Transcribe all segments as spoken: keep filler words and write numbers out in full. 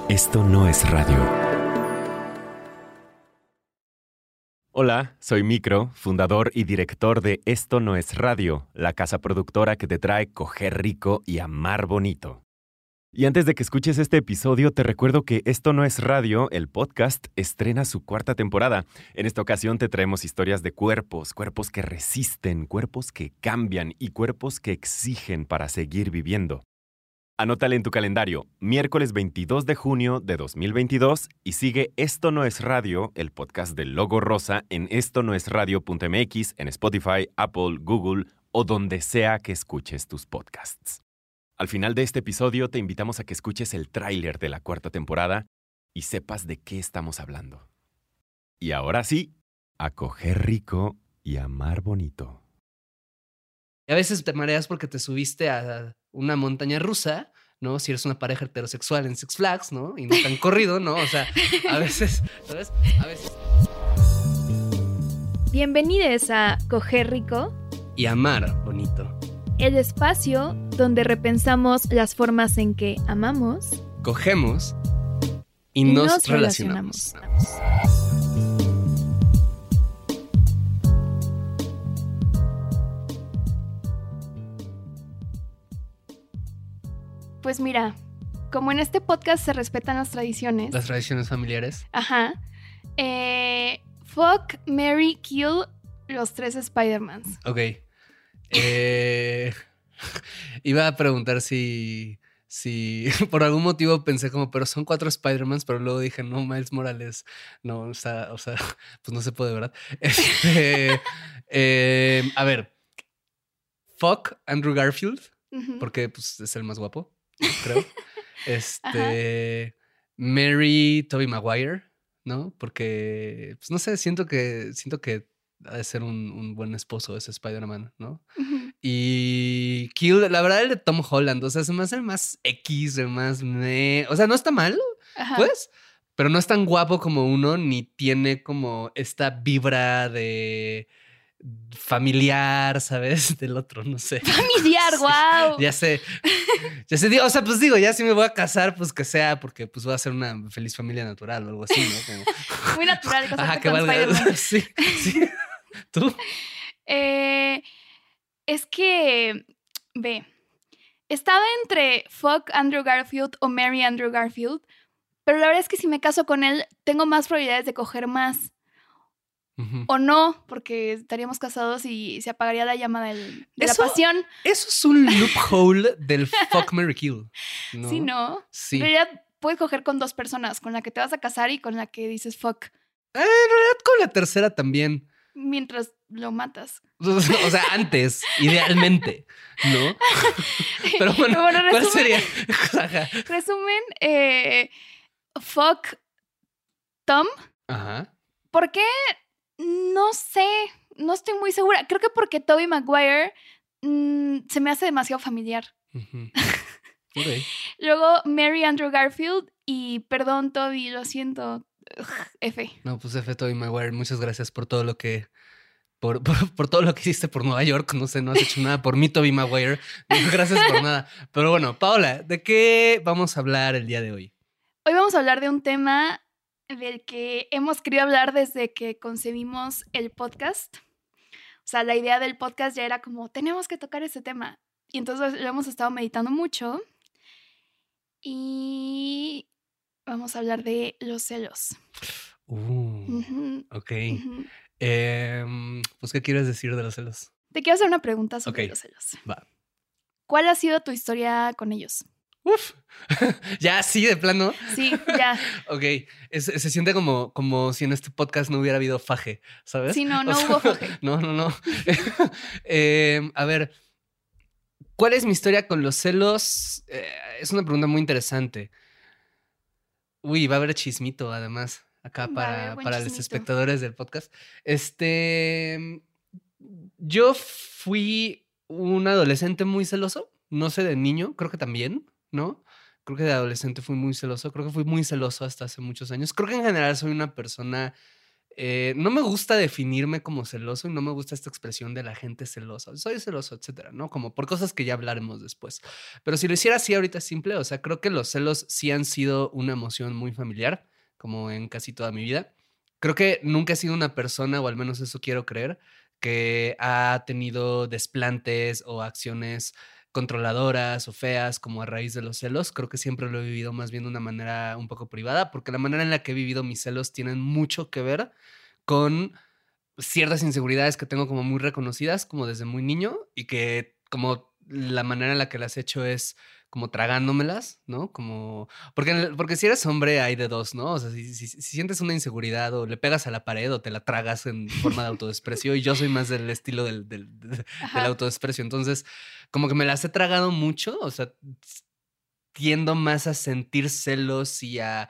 Esto no es radio. Hola, soy Micro, fundador y director de Esto no es radio, la casa productora que te trae coger rico y amar bonito. Y antes de que escuches este episodio, te recuerdo que Esto no es radio, el podcast, estrena su cuarta temporada. En esta ocasión te traemos historias de cuerpos, cuerpos que resisten, cuerpos que cambian y cuerpos que exigen para seguir viviendo. Anótale en tu calendario, miércoles veintidós de junio de dos mil veintidós y sigue Esto no es radio, el podcast del logo rosa, en esto no es radio punto m x, en Spotify, Apple, Google o donde sea que escuches tus podcasts. Al final de este episodio te invitamos a que escuches el tráiler de la cuarta temporada y sepas de qué estamos hablando. Y ahora sí, a coger rico y amar bonito. Y a veces te mareas porque te subiste a una montaña rusa, ¿no? Si eres una pareja heterosexual en Six Flags, ¿no? Y no te han corrido, ¿no? O sea, a veces, ¿sabes? A veces. Bienvenidos a Coger Rico Y amar bonito. El espacio donde repensamos las formas en que amamos, Cogemos y, y nos, nos relacionamos. relacionamos. Pues mira, como en este podcast se respetan las tradiciones. Las tradiciones familiares. Ajá. Eh, fuck, marry, kill los tres Spider-Mans. Ok. Eh, iba a preguntar si, si por algún motivo pensé como, pero son cuatro Spider-Mans, pero luego dije, no, Miles Morales. No, o sea, o sea pues no se puede, ¿verdad? Este, eh, a ver, fuck Andrew Garfield, Uh-huh. porque pues, es el más guapo. Creo. Este. Mary Tobey Maguire, ¿no? Porque, pues no sé, siento que siento que ha de ser un, un buen esposo ese Spider-Man, ¿no? Uh-huh. Y Kill, la verdad, el de Tom Holland, o sea, se me hace el más X, el más me. O sea, no está mal, Ajá. pues, pero no es tan guapo como uno, ni tiene como esta vibra de familiar, ¿sabes? Del otro, no sé. Familiar, Sí, wow. ya sé. Ya sé, digo, o sea, pues digo, ya si me voy a casar, pues que sea, porque pues voy a ser una feliz familia natural o algo así, ¿no? Como... Muy natural casarte Ajá, que con valga. Spider-Man. Sí, sí. ¿Tú? Eh, es que, ve, estaba entre fuck Andrew Garfield o marry Andrew Garfield, pero la verdad es que si me caso con él, tengo más probabilidades de coger más. Uh-huh. O no, porque estaríamos casados y se apagaría la llama del, de Eso- la pasión. Eso es un loophole del fuck, marry, kill, ¿no? Sí, ¿no? Sí. En realidad puedes coger con dos personas, con la que te vas a casar y con la que dices fuck, Eh, en realidad con la tercera también. mientras lo matas. O sea, antes, idealmente, ¿no? Pero bueno, Bueno, ¿cuál resumen- sería? Ajá. Resumen, eh, fuck Tom. Ajá. ¿Por qué? No sé, no estoy muy segura. Creo que porque Tobey Maguire mmm, se me hace demasiado familiar. Uh-huh. Ok. Luego Mary Andrew Garfield y perdón Tobey, lo siento. Ugh, F. No, pues F. Tobey Maguire, muchas gracias por todo lo que... Por, por, por todo lo que hiciste por Nueva York. No sé, no has hecho nada por mí, Tobey Maguire. Gracias por nada. Pero bueno, Paola, ¿de qué vamos a hablar el día de hoy? Hoy vamos a hablar de un tema del que hemos querido hablar desde que concebimos el podcast. O sea, la idea del podcast ya era como, tenemos que tocar ese tema. Y entonces lo hemos estado meditando mucho. Y vamos a hablar de los celos. Uh, Ujú, ok. ujú. Eh, pues, ¿qué quieres decir de los celos? Te quiero hacer una pregunta sobre Ok. los celos. Va. ¿Cuál ha sido tu historia con ellos? Uf. Ya, sí, de plano. Sí, ya. Ok. Es- se siente como, como si en este podcast no hubiera habido faje, ¿sabes? Sí, no, no O sea, hubo faje. No, no, no. Eh, a ver, ¿cuál es mi historia con los celos? Eh, es una pregunta muy interesante. Uy, va a haber chismito, además, acá Va a para, haber buen para los chismito. espectadores del podcast. Este. Yo fui un adolescente muy celoso. No sé, de niño, creo que también, ¿no? Creo que de adolescente fui muy celoso. Creo que fui muy celoso hasta hace muchos años. Creo que en general soy una persona Eh, no me gusta definirme como celoso y no me gusta esta expresión de la gente celosa. Soy celoso, etcétera, ¿no? Como por cosas que ya hablaremos después. Pero si lo hiciera así ahorita simple, o sea, creo que los celos sí han sido una emoción muy familiar, como en casi toda mi vida. Creo que nunca he sido una persona, o al menos eso quiero creer, que ha tenido desplantes o acciones controladoras o feas como a raíz de los celos. Creo que siempre lo he vivido más bien de una manera un poco privada, porque la manera en la que he vivido mis celos tienen mucho que ver con ciertas inseguridades que tengo como muy reconocidas, como desde muy niño, y que como la manera en la que las he hecho es como tragándomelas, ¿no? Como, porque, porque si eres hombre hay de dos, ¿no? O sea, si, si, si sientes una inseguridad o le pegas a la pared o te la tragas en forma de autodesprecio, y yo soy más del estilo del, del, del, del autodesprecio, entonces como que me las he tragado mucho, o sea, tiendo más a sentir celos y a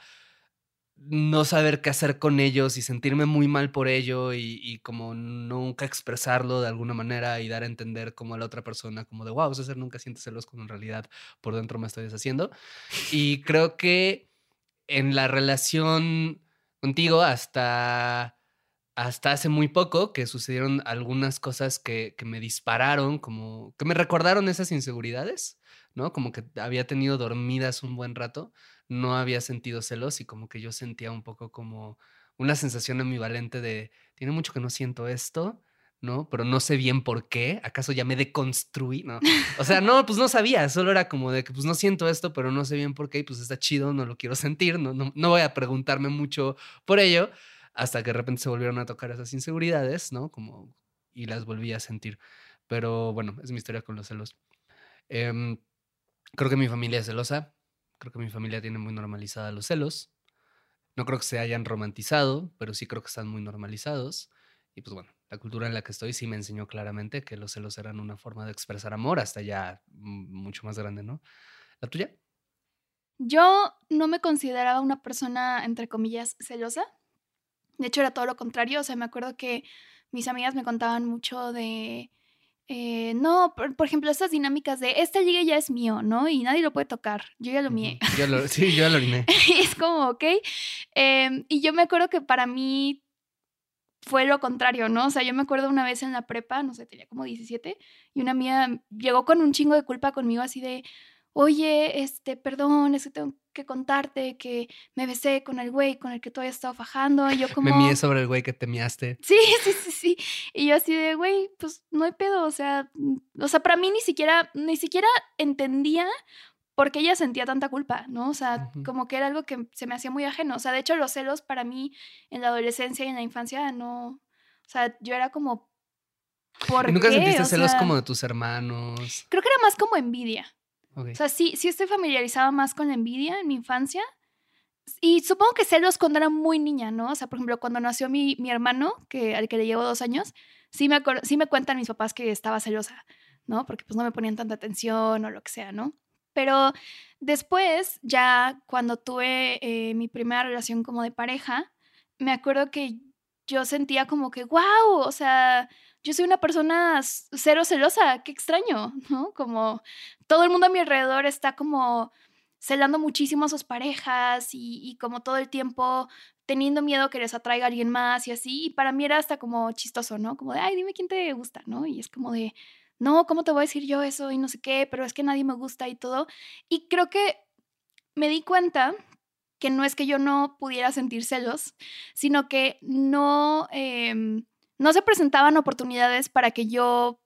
no saber qué hacer con ellos y sentirme muy mal por ello y, y como nunca expresarlo de alguna manera y dar a entender como a la otra persona como de wow, César nunca siente celos cuando en realidad por dentro me estoy deshaciendo. Y creo que en la relación contigo hasta, hasta hace muy poco que sucedieron algunas cosas que, que me dispararon, como que me recordaron esas inseguridades, ¿no? Como que había tenido dormidas un buen rato, no había sentido celos y como que yo sentía un poco como una sensación ambivalente de, tiene mucho que no siento esto, ¿no? Pero no sé bien por qué, ¿acaso ya me deconstruí? No, o sea, no, pues no sabía, solo era como de que pues no siento esto, pero no sé bien por qué y pues está chido, no lo quiero sentir, no, no, no voy a preguntarme mucho por ello, hasta que de repente se volvieron a tocar esas inseguridades, ¿no? Como, y las volví a sentir. Pero bueno, es mi historia con los celos. Eh, creo que mi familia es celosa. Creo que mi familia tiene muy normalizada los celos. No creo que se hayan romantizado, pero sí creo que están muy normalizados. Y pues bueno, la cultura en la que estoy sí me enseñó claramente que los celos eran una forma de expresar amor hasta ya mucho más grande, ¿no? ¿La tuya? Yo no me consideraba una persona, entre comillas, celosa. De hecho, era todo lo contrario. O sea, me acuerdo que mis amigas me contaban mucho de, eh, no, por, por ejemplo, estas dinámicas de, esta liga ya es mío, ¿no? Y nadie lo puede tocar. Yo ya lo mié. Uh-huh. Yo lo, sí, yo ya lo oriné. Es como, ok. Eh, y yo me acuerdo que para mí fue lo contrario, ¿no? O sea, yo me acuerdo una vez en la prepa, no sé, tenía como diecisiete, y una amiga llegó con un chingo de culpa conmigo así de, oye, este, perdón, es que tengo que contarte que me besé con el güey con el que tú habías estado fajando. Y yo como... Me mié sobre el güey que te miaste. Sí, sí, sí, sí. Y yo así de, güey, pues no hay pedo, o sea, o sea, para mí ni siquiera, ni siquiera entendía por qué ella sentía tanta culpa, ¿no? O sea, uh-huh. como que era algo que se me hacía muy ajeno. O sea, de hecho, los celos para mí en la adolescencia y en la infancia no... O sea, yo era como... ¿por ¿Y nunca qué? sentiste o celos sea, como de tus hermanos? Creo que era más como envidia. Okay. O sea, sí, sí estoy familiarizada más con la envidia en mi infancia. Y supongo que celos cuando era muy niña, ¿no? O sea, por ejemplo, cuando nació mi, mi hermano, que, al que le llevo dos años, sí me, sí me cuentan mis papás que estaba celosa, ¿no? Porque pues no me ponían tanta atención o lo que sea, ¿no? Pero después, ya cuando tuve eh, mi primera relación como de pareja, me acuerdo que yo sentía como que, wow, o sea, yo soy una persona cero celosa, qué extraño, ¿no? Como todo el mundo a mi alrededor está como celando muchísimo a sus parejas y, y como todo el tiempo teniendo miedo que les atraiga a alguien más y así. Y para mí era hasta como chistoso, ¿no? Como de, ay, dime quién te gusta, ¿no? Y es como de, no, ¿cómo te voy a decir yo eso? Y no sé qué, pero es que nadie me gusta y todo. Y creo que me di cuenta que no es que yo no pudiera sentir celos, sino que no, eh, no se presentaban oportunidades para que yo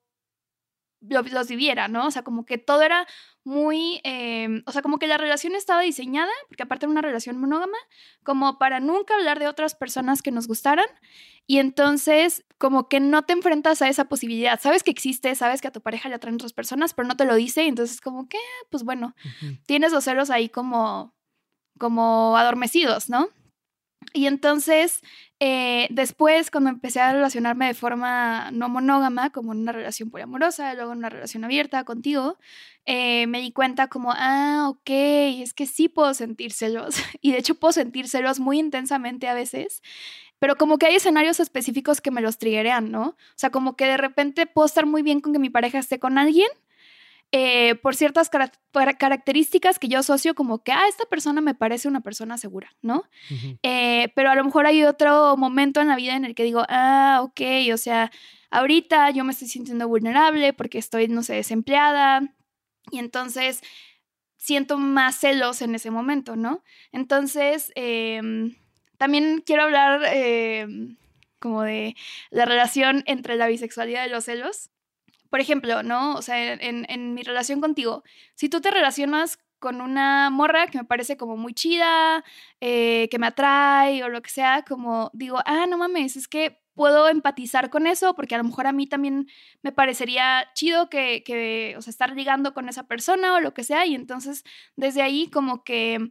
los viviera, ¿no? O sea, como que todo era muy, eh, o sea, como que la relación estaba diseñada, porque aparte era una relación monógama, como para nunca hablar de otras personas que nos gustaran, y entonces como que no te enfrentas a esa posibilidad, sabes que existe, sabes que a tu pareja le atraen otras personas, pero no te lo dice, y entonces como que, pues bueno, uh-huh. tienes los celos ahí como, como adormecidos, ¿no? Y entonces, eh, después, cuando empecé a relacionarme de forma no monógama, como en una relación poliamorosa, luego en una relación abierta contigo, eh, me di cuenta como, ah, ok, es que sí puedo sentir celos. Y de hecho puedo sentir celos muy intensamente a veces, pero como que hay escenarios específicos que me los triggerean, ¿no? O sea, como que de repente puedo estar muy bien con que mi pareja esté con alguien, eh, por ciertas cara- características que yo asocio como que, ah, esta persona me parece una persona segura, ¿no? Uh-huh. Eh, pero a lo mejor hay otro momento en la vida en el que digo, ah, ok, o sea, ahorita yo me estoy sintiendo vulnerable porque estoy, no sé, desempleada y entonces siento más celos en ese momento, ¿no? Entonces, eh, también quiero hablar eh, como de la relación entre la bisexualidad y los celos. Por ejemplo, ¿no? O sea, en, en mi relación contigo, si tú te relacionas con una morra que me parece como muy chida, eh, que me atrae o lo que sea, como digo, ah, no mames, es que puedo empatizar con eso porque a lo mejor a mí también me parecería chido que, que, o sea, estar ligando con esa persona o lo que sea, y entonces desde ahí como que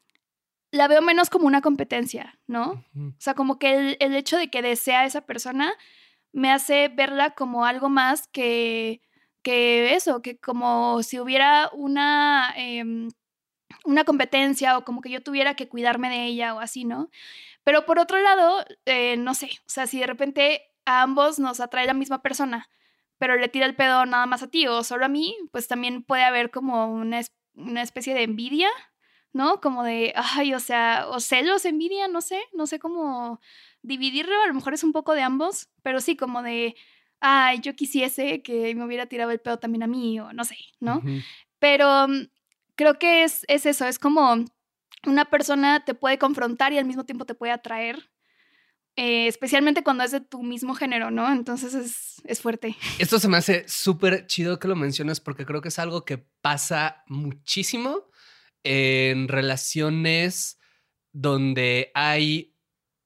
la veo menos como una competencia, ¿no? Uh-huh. O sea, como que el, el hecho de que desea a esa persona me hace verla como algo más que, que eso, que como si hubiera una, eh, una competencia o como que yo tuviera que cuidarme de ella o así, ¿no? Pero por otro lado, eh, no sé, o sea, si de repente a ambos nos atrae la misma persona, pero le tira el pedo nada más a ti o solo a mí, pues también puede haber como una, es- una especie de envidia, ¿no? Como de, ay, o sea, o celos, envidia, no sé, no sé cómo dividirlo, a lo mejor es un poco de ambos, pero sí, como de, ay, yo quisiese que me hubiera tirado el pedo también a mí, o no sé, ¿no? Uh-huh. Pero mm, creo que es, es eso, es como una persona te puede confrontar y al mismo tiempo te puede atraer, eh, especialmente cuando es de tu mismo género, ¿no? Entonces es, es fuerte. Esto se me hace súper chido que lo menciones porque creo que es algo que pasa muchísimo en relaciones donde hay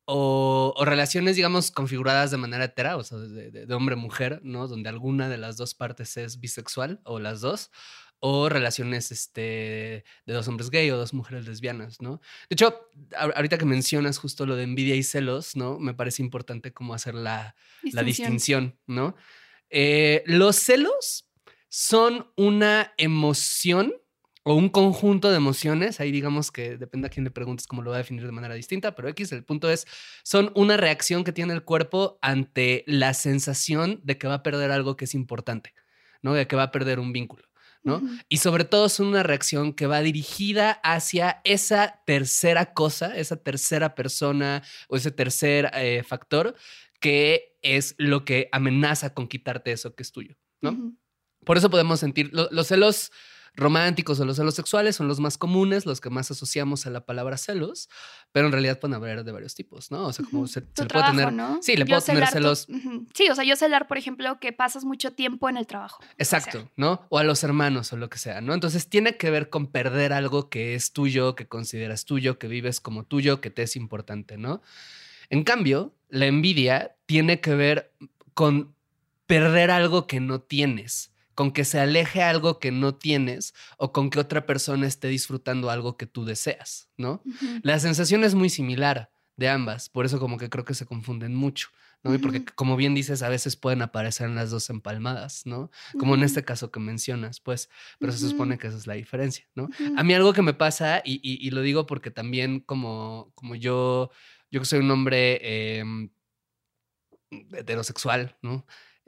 o, o relaciones, digamos, configuradas de manera hetera, o sea, de, de, de hombre-mujer, ¿no? Donde alguna de las dos partes es bisexual o las dos, o relaciones este, de dos hombres gay o dos mujeres lesbianas, ¿no? De hecho, a- ahorita que mencionas justo lo de envidia y celos, ¿no? Me parece importante como hacer la, la Distinción. distinción, ¿no? Eh, los celos son una emoción o un conjunto de emociones, ahí digamos que depende a quién le preguntes cómo lo va a definir de manera distinta, pero X, el punto es, son una reacción que tiene el cuerpo ante la sensación de que va a perder algo que es importante, ¿no? De que va a perder un vínculo, ¿no? Ujú. Y sobre todo son una reacción que va dirigida hacia esa tercera cosa, esa tercera persona o ese tercer eh, factor que es lo que amenaza con quitarte eso que es tuyo, ¿no? Ujú. Por eso podemos sentir lo- los celos románticos o los celos sexuales son los más comunes, los que más asociamos a la palabra celos, pero en realidad pueden haber de varios tipos, ¿no? O sea, como Ujú. se, Tu se le puede trabajo, tener, ¿no? sí, le Yo puedo tener celar tu... celos, ujú. Sí, o sea, yo celar, por ejemplo, que pasas mucho tiempo en el trabajo. Lo que sea. exacto, ¿no? O a los hermanos o lo que sea, ¿no? Entonces tiene que ver con perder algo que es tuyo, que consideras tuyo, que vives como tuyo, que te es importante, ¿no? En cambio, la envidia tiene que ver con perder algo que no tienes, con que se aleje algo que no tienes o con que otra persona esté disfrutando algo que tú deseas, ¿no? Ujú. La sensación es muy similar de ambas, por eso como que creo que se confunden mucho, ¿no? Y porque Ujú. como bien dices, a veces pueden aparecer en las dos empalmadas, ¿no? Como en Ujú. este caso que mencionas, pues, pero se Ujú. supone que esa es la diferencia, ¿no? Ujú. A mí algo que me pasa, y, y- y lo digo porque también como, como yo, yo que soy un hombre em, heterosexual, ¿no?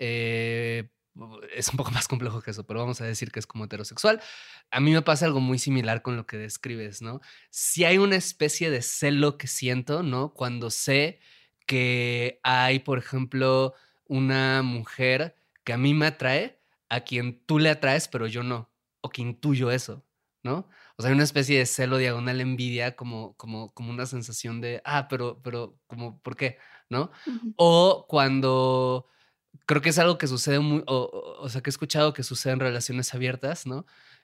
Eh, es un poco más complejo que eso, pero vamos a decir que es como heterosexual. A mí me pasa algo muy similar con lo que describes, ¿no? Si hay una especie de celo que siento, ¿no? Cuando sé que hay, por ejemplo, una mujer que a mí me atrae, a quien tú le atraes, pero yo no, o que intuyo eso, ¿no? O sea, hay una especie de celo diagonal envidia, como, como, como una sensación de, ah, pero, pero, como, ¿por qué? ¿No? Ujú. O cuando creo que es algo que sucede muy, o, o, o sea, que he escuchado que sucede en relaciones abiertas, ¿no?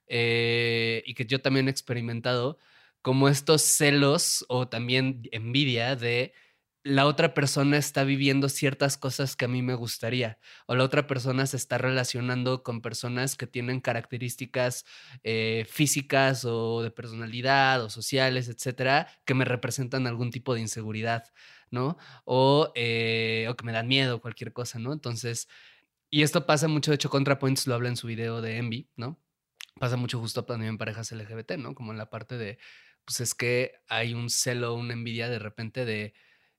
Eh, y que yo también he experimentado, como estos celos o también envidia de la otra persona está viviendo ciertas cosas que a mí me gustaría, o la otra persona se está relacionando con personas que tienen características eh, físicas o de personalidad o sociales, etcétera, que me representan algún tipo de inseguridad, ¿no? O, eh, o que me dan miedo, cualquier cosa, ¿no? Entonces, y esto pasa mucho, de hecho, ContraPoints lo habla en su video de Envy, ¿no? Pasa mucho justo también en parejas L G B T, ¿no? Como en la parte de, pues es que hay un celo, una envidia de repente de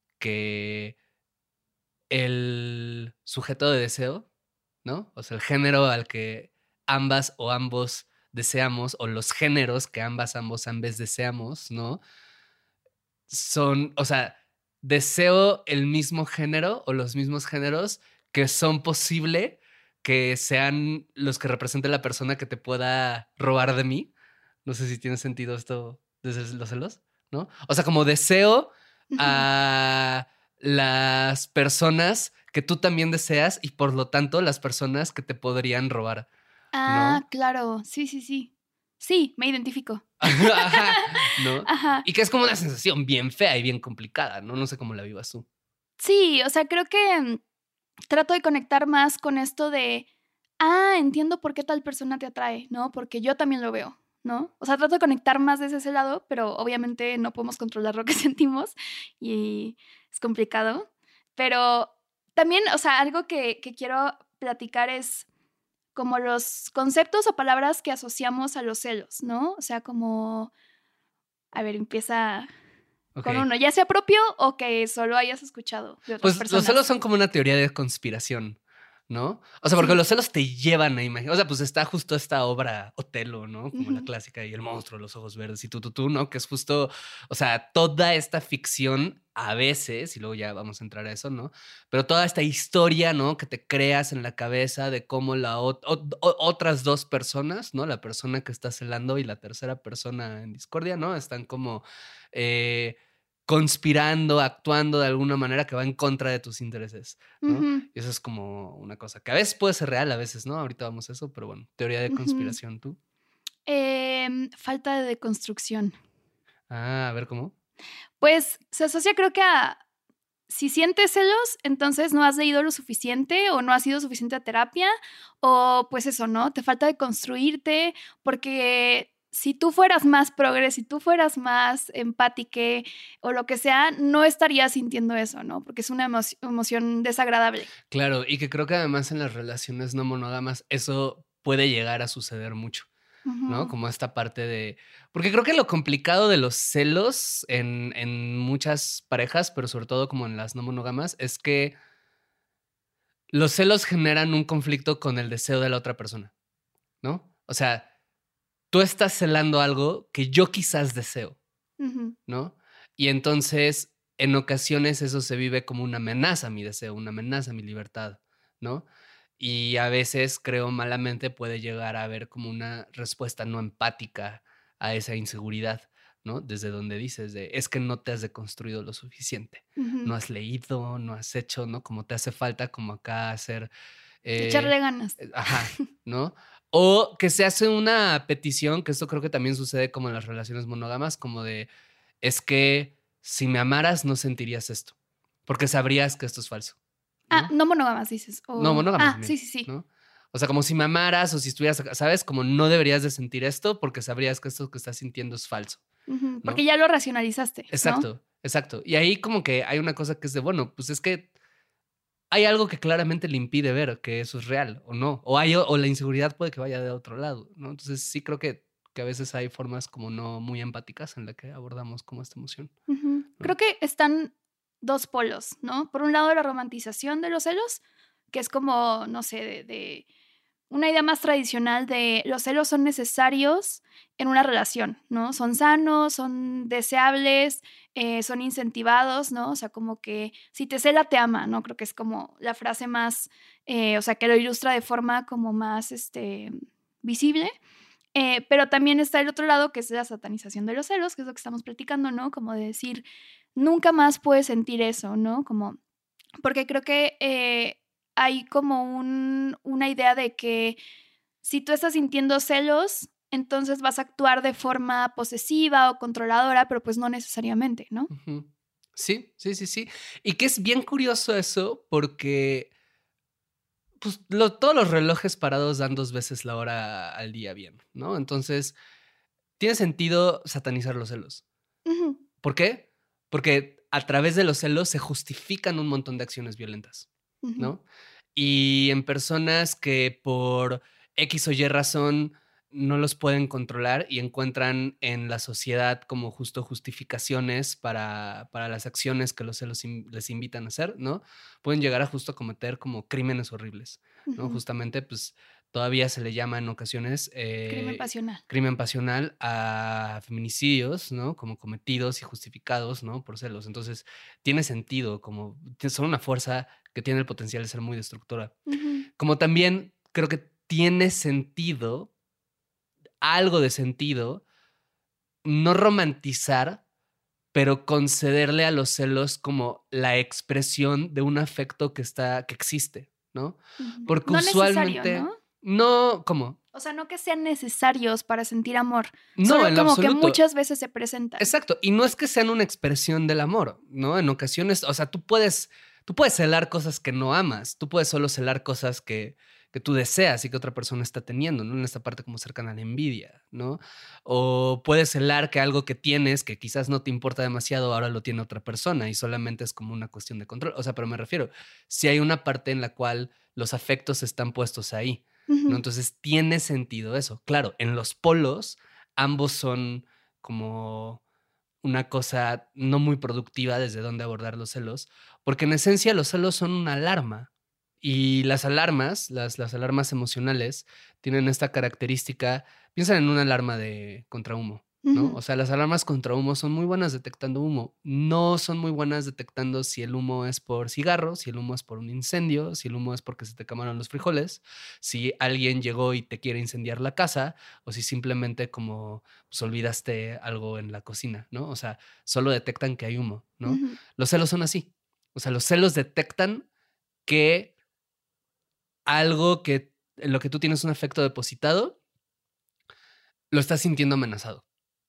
que el sujeto de deseo, ¿no? O sea, el género al que, ambas o ambos deseamos, o los géneros que ambas, ambos, ambes deseamos, ¿no? Son, o sea, deseo el mismo género o los mismos géneros que son posible que sean los que represente la persona que te pueda robar de mí. No sé si tiene sentido esto desde los celos, ¿no? O sea, como deseo a las personas que tú también deseas y por lo tanto las personas que te podrían robar. Ah, ¿no? claro. Sí, sí, sí. Sí, me identifico. Ajá, ¿no? Ajá. Y que es como una sensación bien fea y bien complicada, ¿no? No sé cómo la vivas tú. Sí, o sea, creo que mm, trato de conectar más con esto de, ah, entiendo por qué tal persona te atrae, ¿no? Porque yo también lo veo, ¿no? O sea, trato de conectar más desde ese lado, pero obviamente no podemos controlar lo que sentimos y es complicado. Pero también, o sea, algo que, que quiero platicar es como los conceptos o palabras que asociamos a los celos, ¿no? O sea, como, a ver, empieza Ok. con uno, ya sea propio o que solo hayas escuchado de otras Pues personas. los celos son como una teoría de conspiración, ¿no? O sea, porque Sí. los celos te llevan a imaginar. O sea, pues está justo esta obra Otelo, ¿no? Como la Ujú. clásica y el monstruo, los ojos verdes y tú, tú, tú, ¿no? Que es justo, o sea, toda esta ficción a veces, y luego ya vamos a entrar a eso, ¿no? Pero toda esta historia, ¿no? Que te creas en la cabeza de cómo la ot- ot- o- otras dos personas, ¿no? La persona que está celando y la tercera persona en discordia, ¿no? Están como eh, conspirando, actuando de alguna manera que va en contra de tus intereses, ¿no? Ujú, Y eso es como una cosa que a veces puede ser real, a veces no. Ahorita vamos a eso, pero bueno, teoría de ujú. conspiración, tú. Em, falta de deconstrucción. Ah, a ver cómo. Pues se asocia creo que a si sientes celos, entonces no has leído lo suficiente o no has ido suficiente a terapia o pues eso, ¿no? Te falta de construirte porque si tú fueras más progres, si tú fueras más empática o lo que sea, no estarías sintiendo eso, ¿no? Porque es una emo emoción desagradable. Claro, y que creo que además en las relaciones no monógamas eso puede llegar a suceder mucho, ¿no? Ujú, Como esta parte de... Porque creo que lo complicado de los celos en, en muchas parejas, pero sobre todo como en las no monógamas, es que los celos generan un conflicto con el deseo de la otra persona, ¿no? O sea, tú estás celando algo que yo quizás deseo, ujú, ¿no? Y entonces, en ocasiones eso se vive como una amenaza a mi deseo, una amenaza a mi libertad, ¿no? Y a veces, creo malamente, puede llegar a haber como una respuesta no empática a esa inseguridad, ¿no? Desde donde dices de, es que no te has deconstruido lo suficiente, ujú. no has leído, no has hecho, ¿no? Como te hace falta como acá hacer, eh, Echarle ganas. eh, ajá, ¿no? O que se hace una petición, que esto creo que también sucede como en las relaciones monógamas, como de, es que si me amaras no sentirías esto, porque sabrías que esto es falso, Ah, ¿no? no monógamas dices. No, O... monógamas Ah, sí, también, sí, sí. ¿no? O sea, como si me amaras o si estuvieras acá, ¿sabes? Como no deberías de sentir esto porque sabrías que esto que estás sintiendo es falso, Ujú, porque ¿no? ya lo racionalizaste, ¿no? Exacto, exacto. Y ahí como que hay una cosa que es de, bueno, pues es que hay algo que claramente le impide ver que eso es real o no. O, hay, o la inseguridad puede que vaya de otro lado, ¿no? Entonces sí creo que, que a veces hay formas como no muy empáticas en la que abordamos como esta emoción, Ujú. Creo ¿no? que están dos polos, ¿no? Por un lado, la romantización de los celos, que es como, no sé, de, de una idea más tradicional de los celos son necesarios en una relación, ¿no? Son sanos, son deseables, eh, son incentivados, ¿no? O sea, como que si te cela, te ama, ¿no? Creo que es como la frase más, eh, o sea, que lo ilustra de forma como más, este, visible. Eh, pero también está el otro lado, que es la satanización de los celos, que es lo que estamos platicando, ¿no? Como de decir, nunca más puedes sentir eso, ¿no? Como, porque creo que eh, hay como un, una idea de que si tú estás sintiendo celos, entonces vas a actuar de forma posesiva o controladora, pero pues no necesariamente, ¿no? Ujú. Sí, sí, sí, sí. Y que es bien curioso eso porque pues, lo- todos los relojes parados dan dos veces la hora al día bien, ¿no? Entonces, tiene sentido satanizar los celos. Ujú, ¿Por qué? Porque a través de los celos se justifican un montón de acciones violentas, ujú, ¿no? Y en personas que por X o Y razón no los pueden controlar y encuentran en la sociedad como justo justificaciones para, para las acciones que los celos in- les invitan a hacer, ¿no? Pueden llegar a justo cometer como crímenes horribles, ¿no? ujú. Justamente, pues, todavía se le llama en ocasiones eh, crimen pasional. Crimen pasional a feminicidios, ¿no? Como cometidos y justificados, ¿no? Por celos. Entonces, tiene sentido, como son una fuerza que tiene el potencial de ser muy destructora. Uh-huh. Como también creo que tiene sentido, algo de sentido, no romantizar, pero concederle a los celos como la expresión de un afecto que está, que existe, ¿no? Uh-huh. Porque no usualmente... ¿no? No, ¿cómo? O sea, no que sean necesarios para sentir amor. No, Solo en como absoluto. que muchas veces se presentan. Exacto. Y no es que sean una expresión del amor, ¿no? En ocasiones, o sea, tú puedes, tú puedes celar cosas que no amas. Tú puedes solo celar cosas que, que tú deseas y que otra persona está teniendo, ¿no? En esta parte como cercana a la envidia, ¿no? O puedes celar que algo que tienes, que quizás no te importa demasiado, ahora lo tiene otra persona y solamente es como una cuestión de control. O sea, pero me refiero, si hay una parte en la cual los afectos están puestos ahí, ¿no? Entonces tiene sentido eso. Claro, en los polos ambos son como una cosa no muy productiva desde donde abordar los celos, porque en esencia los celos son una alarma y las alarmas, las, las alarmas emocionales tienen esta característica, piensan en una alarma de contra humo, ¿no? O sea, las alarmas contra humo son muy buenas detectando humo. No son muy buenas detectando si el humo es por cigarro, si el humo es por un incendio, si el humo es porque se te quemaron los frijoles, si alguien llegó y te quiere incendiar la casa o si simplemente como pues, olvidaste algo en la cocina, ¿no? O sea, solo detectan que hay humo, ¿no? Uh-huh. Los celos son así. O sea, los celos detectan que algo que en lo que tú tienes un afecto depositado lo estás sintiendo amenazado.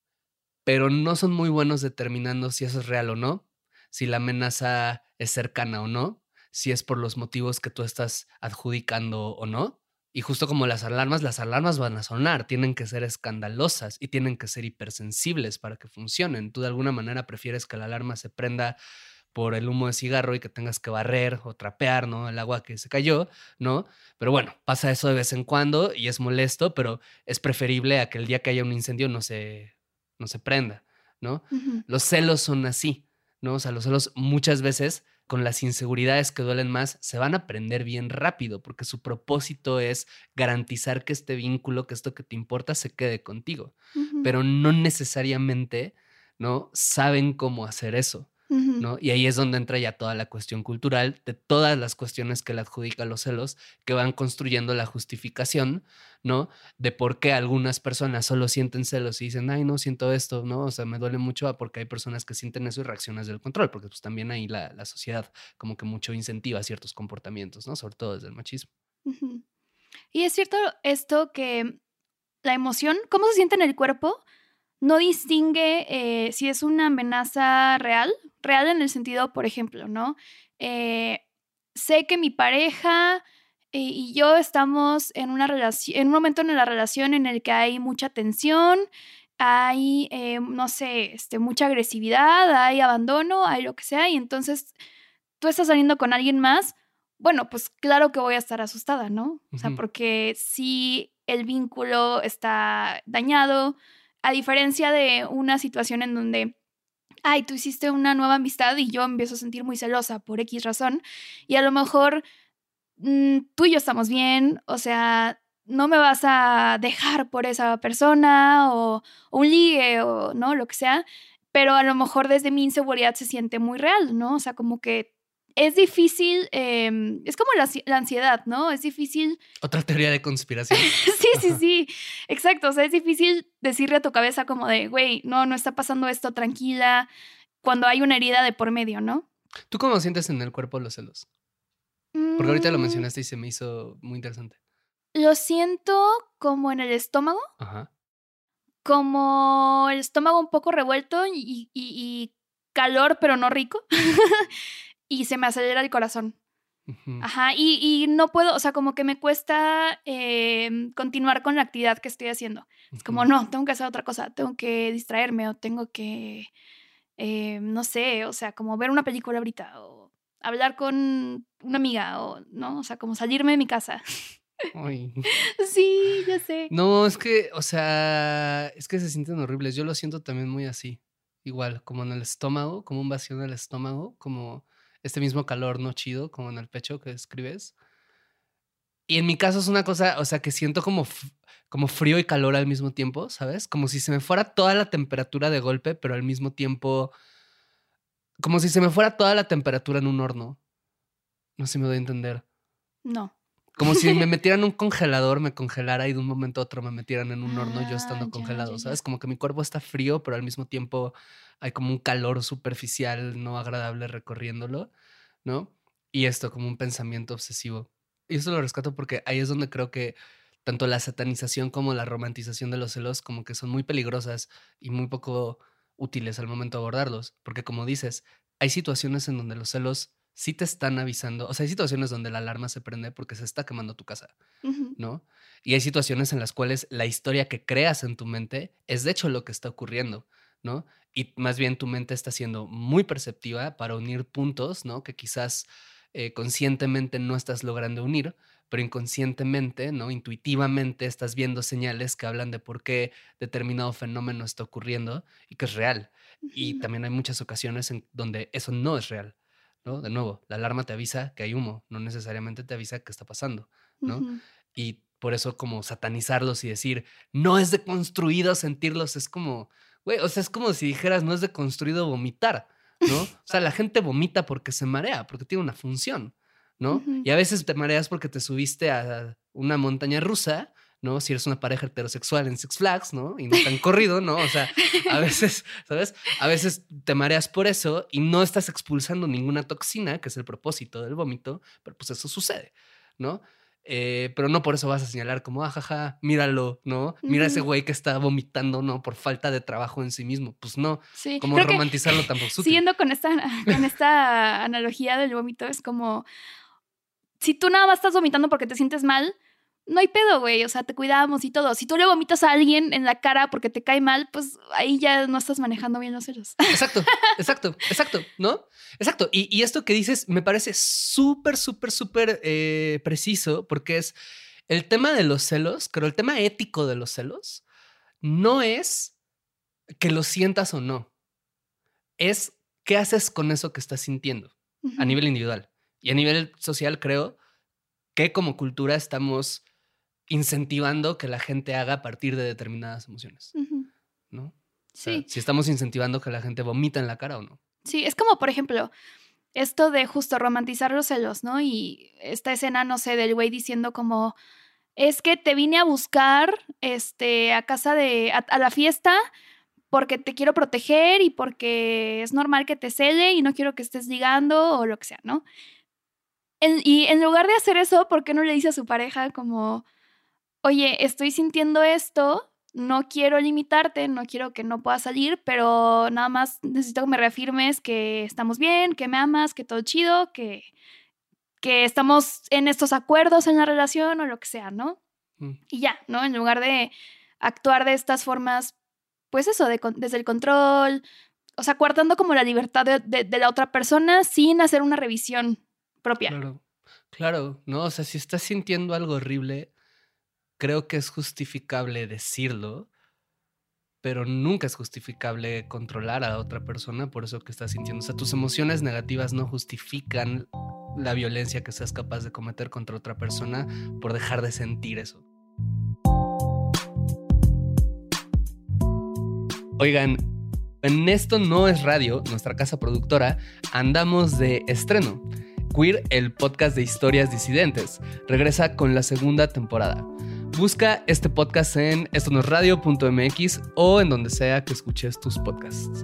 Pero no son muy buenos determinando si eso es real o no, si la amenaza es cercana o no, si es por los motivos que tú estás adjudicando o no. Y justo como las alarmas, las alarmas van a sonar, tienen que ser escandalosas y tienen que ser hipersensibles para que funcionen. Tú de alguna manera prefieres que la alarma se prenda por el humo de cigarro y que tengas que barrer o trapear, ¿no? El agua que se cayó, ¿no? Pero bueno, pasa eso de vez en cuando y es molesto, pero es preferible a que el día que haya un incendio no se... no se prenda, ¿no? Uh-huh. Los celos son así, ¿no? O sea, los celos muchas veces con las inseguridades que duelen más se van a aprender bien rápido porque su propósito es garantizar que este vínculo, que esto que te importa se quede contigo, uh-huh. Pero no necesariamente, ¿no? Saben cómo hacer eso. Uh-huh. ¿No? Y ahí es donde entra ya toda la cuestión cultural de todas las cuestiones que le adjudica los celos que van construyendo la justificación, ¿no? De por qué algunas personas solo sienten celos y dicen, ay, no, siento esto, ¿no? O sea, me duele mucho porque hay personas que sienten eso y reaccionan desde el control, porque pues también ahí la, la sociedad como que mucho incentiva ciertos comportamientos, ¿no? Sobre todo desde el machismo. Uh-huh. Y es cierto esto que la emoción, ¿cómo se siente en el cuerpo? No distingue eh, si es una amenaza real, real en el sentido, por ejemplo, ¿no? Eh, sé que mi pareja eh, y yo estamos en una relación, en un momento en la relación en el que hay mucha tensión, hay, eh, no sé, este, mucha agresividad, hay abandono, hay lo que sea, y entonces tú estás saliendo con alguien más, bueno, pues claro que voy a estar asustada, ¿no? O sea, porque si el vínculo está dañado, a diferencia de una situación en donde, ay, tú hiciste una nueva amistad y yo empiezo a sentir muy celosa por X razón, y a lo mejor mmm, tú y yo estamos bien, o sea, no me vas a dejar por esa persona o, o un ligue o no, lo que sea, pero a lo mejor desde mi inseguridad se siente muy real, ¿no? O sea, como que es difícil, eh, es como la, la ansiedad, ¿no? Es difícil... Otra teoría de conspiración. sí, sí, sí, exacto. O sea, es difícil decirle a tu cabeza como de, güey, no, no está pasando esto, tranquila, cuando hay una herida de por medio, ¿no? ¿Tú cómo sientes en el cuerpo los celos? Porque mm. ahorita lo mencionaste y se me hizo muy interesante. Lo siento como en el estómago. Ajá. Como el estómago un poco revuelto y, y, y calor, pero no rico. Y se me acelera el corazón. Uh-huh. Ajá, y, y no puedo, o sea, como que me cuesta eh, continuar con la actividad que estoy haciendo. Uh-huh. Es como, no, tengo que hacer otra cosa, tengo que distraerme o tengo que, eh, no sé, o sea, como ver una película ahorita o hablar con una amiga o, ¿no? O sea, como salirme de mi casa. Ay. Sí, ya sé. No, es que, o sea, es que se sienten horribles. Yo lo siento también muy así. Igual, como en el estómago, como un vacío en el estómago, como este mismo calor no chido, como en el pecho que describes. Y en mi caso es una cosa, o sea, que siento como, f- como frío y calor al mismo tiempo, ¿sabes? Como si se me fuera toda la temperatura de golpe, pero al mismo tiempo, como si se me fuera toda la temperatura en un horno. No sé si me doy a entender. No. Como si me metieran en un congelador, me congelara y de un momento a otro me metieran en un horno yo Ah, estando ya, congelado, ya, ¿sabes? ya. Como que mi cuerpo está frío, pero al mismo tiempo hay como un calor superficial, no agradable recorriéndolo, ¿no? Y esto como un pensamiento obsesivo. Y eso lo rescato porque ahí es donde creo que tanto la satanización como la romantización de los celos como que son muy peligrosas y muy poco útiles al momento de abordarlos. Porque como dices, hay situaciones en donde los celos sí te están avisando. O sea, hay situaciones donde la alarma se prende porque se está quemando tu casa, Ujú. ¿no? Y hay situaciones en las cuales la historia que creas en tu mente es de hecho lo que está ocurriendo, ¿no? Y más bien tu mente está siendo muy perceptiva para unir puntos, ¿no? Que quizás eh, conscientemente no estás logrando unir, pero inconscientemente, ¿no? Intuitivamente estás viendo señales que hablan de por qué determinado fenómeno está ocurriendo y que es real. Y Ujú. también hay muchas ocasiones en donde eso no es real, ¿no? De nuevo, la alarma te avisa que hay humo, no necesariamente te avisa qué está pasando, ¿no? Ujú. Y por eso como satanizarlos y decir, no es deconstruido sentirlos, es como, güey, o sea, es como si dijeras, no es deconstruido vomitar, ¿no? O sea, la gente vomita porque se marea, porque tiene una función, ¿no? Ujú. Y a veces te mareas porque te subiste a una montaña rusa, ¿no? Si eres una pareja heterosexual en Six Flags, ¿no? Y no te han corrido, ¿no? O sea, a veces, ¿sabes? A veces te mareas por eso y no estás expulsando ninguna toxina, que es el propósito del vómito, pero pues eso sucede, ¿no? Eh, pero no por eso vas a señalar como, ajaja, míralo, ¿no? Mira ese Ujú. güey que está vomitando, ¿no? Por falta de trabajo en sí mismo. Pues no, Sí, como creo que romantizarlo tampoco es útil. siguiendo con esta, con esta analogía del vómito, es como, si tú nada más estás vomitando porque te sientes mal, no hay pedo, güey, o sea, te cuidamos y todo. Si tú le vomitas a alguien en la cara porque te cae mal, pues ahí ya no estás manejando bien los celos. Exacto, exacto, exacto, ¿no? Exacto. Y, y esto que dices me parece súper, súper, súper eh, preciso porque es el tema de los celos, pero el tema ético de los celos no es que lo sientas o no, es qué haces con eso que estás sintiendo a Ujú. nivel individual. Y a nivel social creo que como cultura estamos incentivando que la gente haga a partir de determinadas emociones, Ujú. ¿no? O sea, Sí, si estamos incentivando que la gente vomita en la cara o no. sí, es como, por ejemplo, esto de justo romantizar los celos, ¿no? Y esta escena, no sé, del güey diciendo como, es que te vine a buscar, este, a casa de, a, a la fiesta porque te quiero proteger y porque es normal que te cele y no quiero que estés ligando o lo que sea, ¿no? En- y en lugar de hacer eso, ¿por qué no le dice a su pareja como, oye, estoy sintiendo esto, no quiero limitarte, no quiero que no puedas salir, pero nada más necesito que me reafirmes que estamos bien, que me amas, que todo chido, que, que estamos en estos acuerdos en la relación o lo que sea, ¿no? Mm. Y ya, ¿no? En lugar de actuar de estas formas, pues eso, de, con- desde el control, o sea, coartando como la libertad de, de- de la otra persona sin hacer una revisión propia. Claro, claro, ¿no? O sea, si estás sintiendo algo horrible, creo que es justificable decirlo, pero nunca es justificable controlar a otra persona por eso que estás sintiendo. O sea, tus emociones negativas no justifican la violencia que seas capaz de cometer contra otra persona por dejar de sentir eso. Oigan, en Esto No Es Radio, nuestra casa productora, andamos de estreno. Queer, el podcast de historias disidentes, regresa con la segunda temporada. Busca este podcast en esto no es radio punto m x o en donde sea que escuches tus podcasts.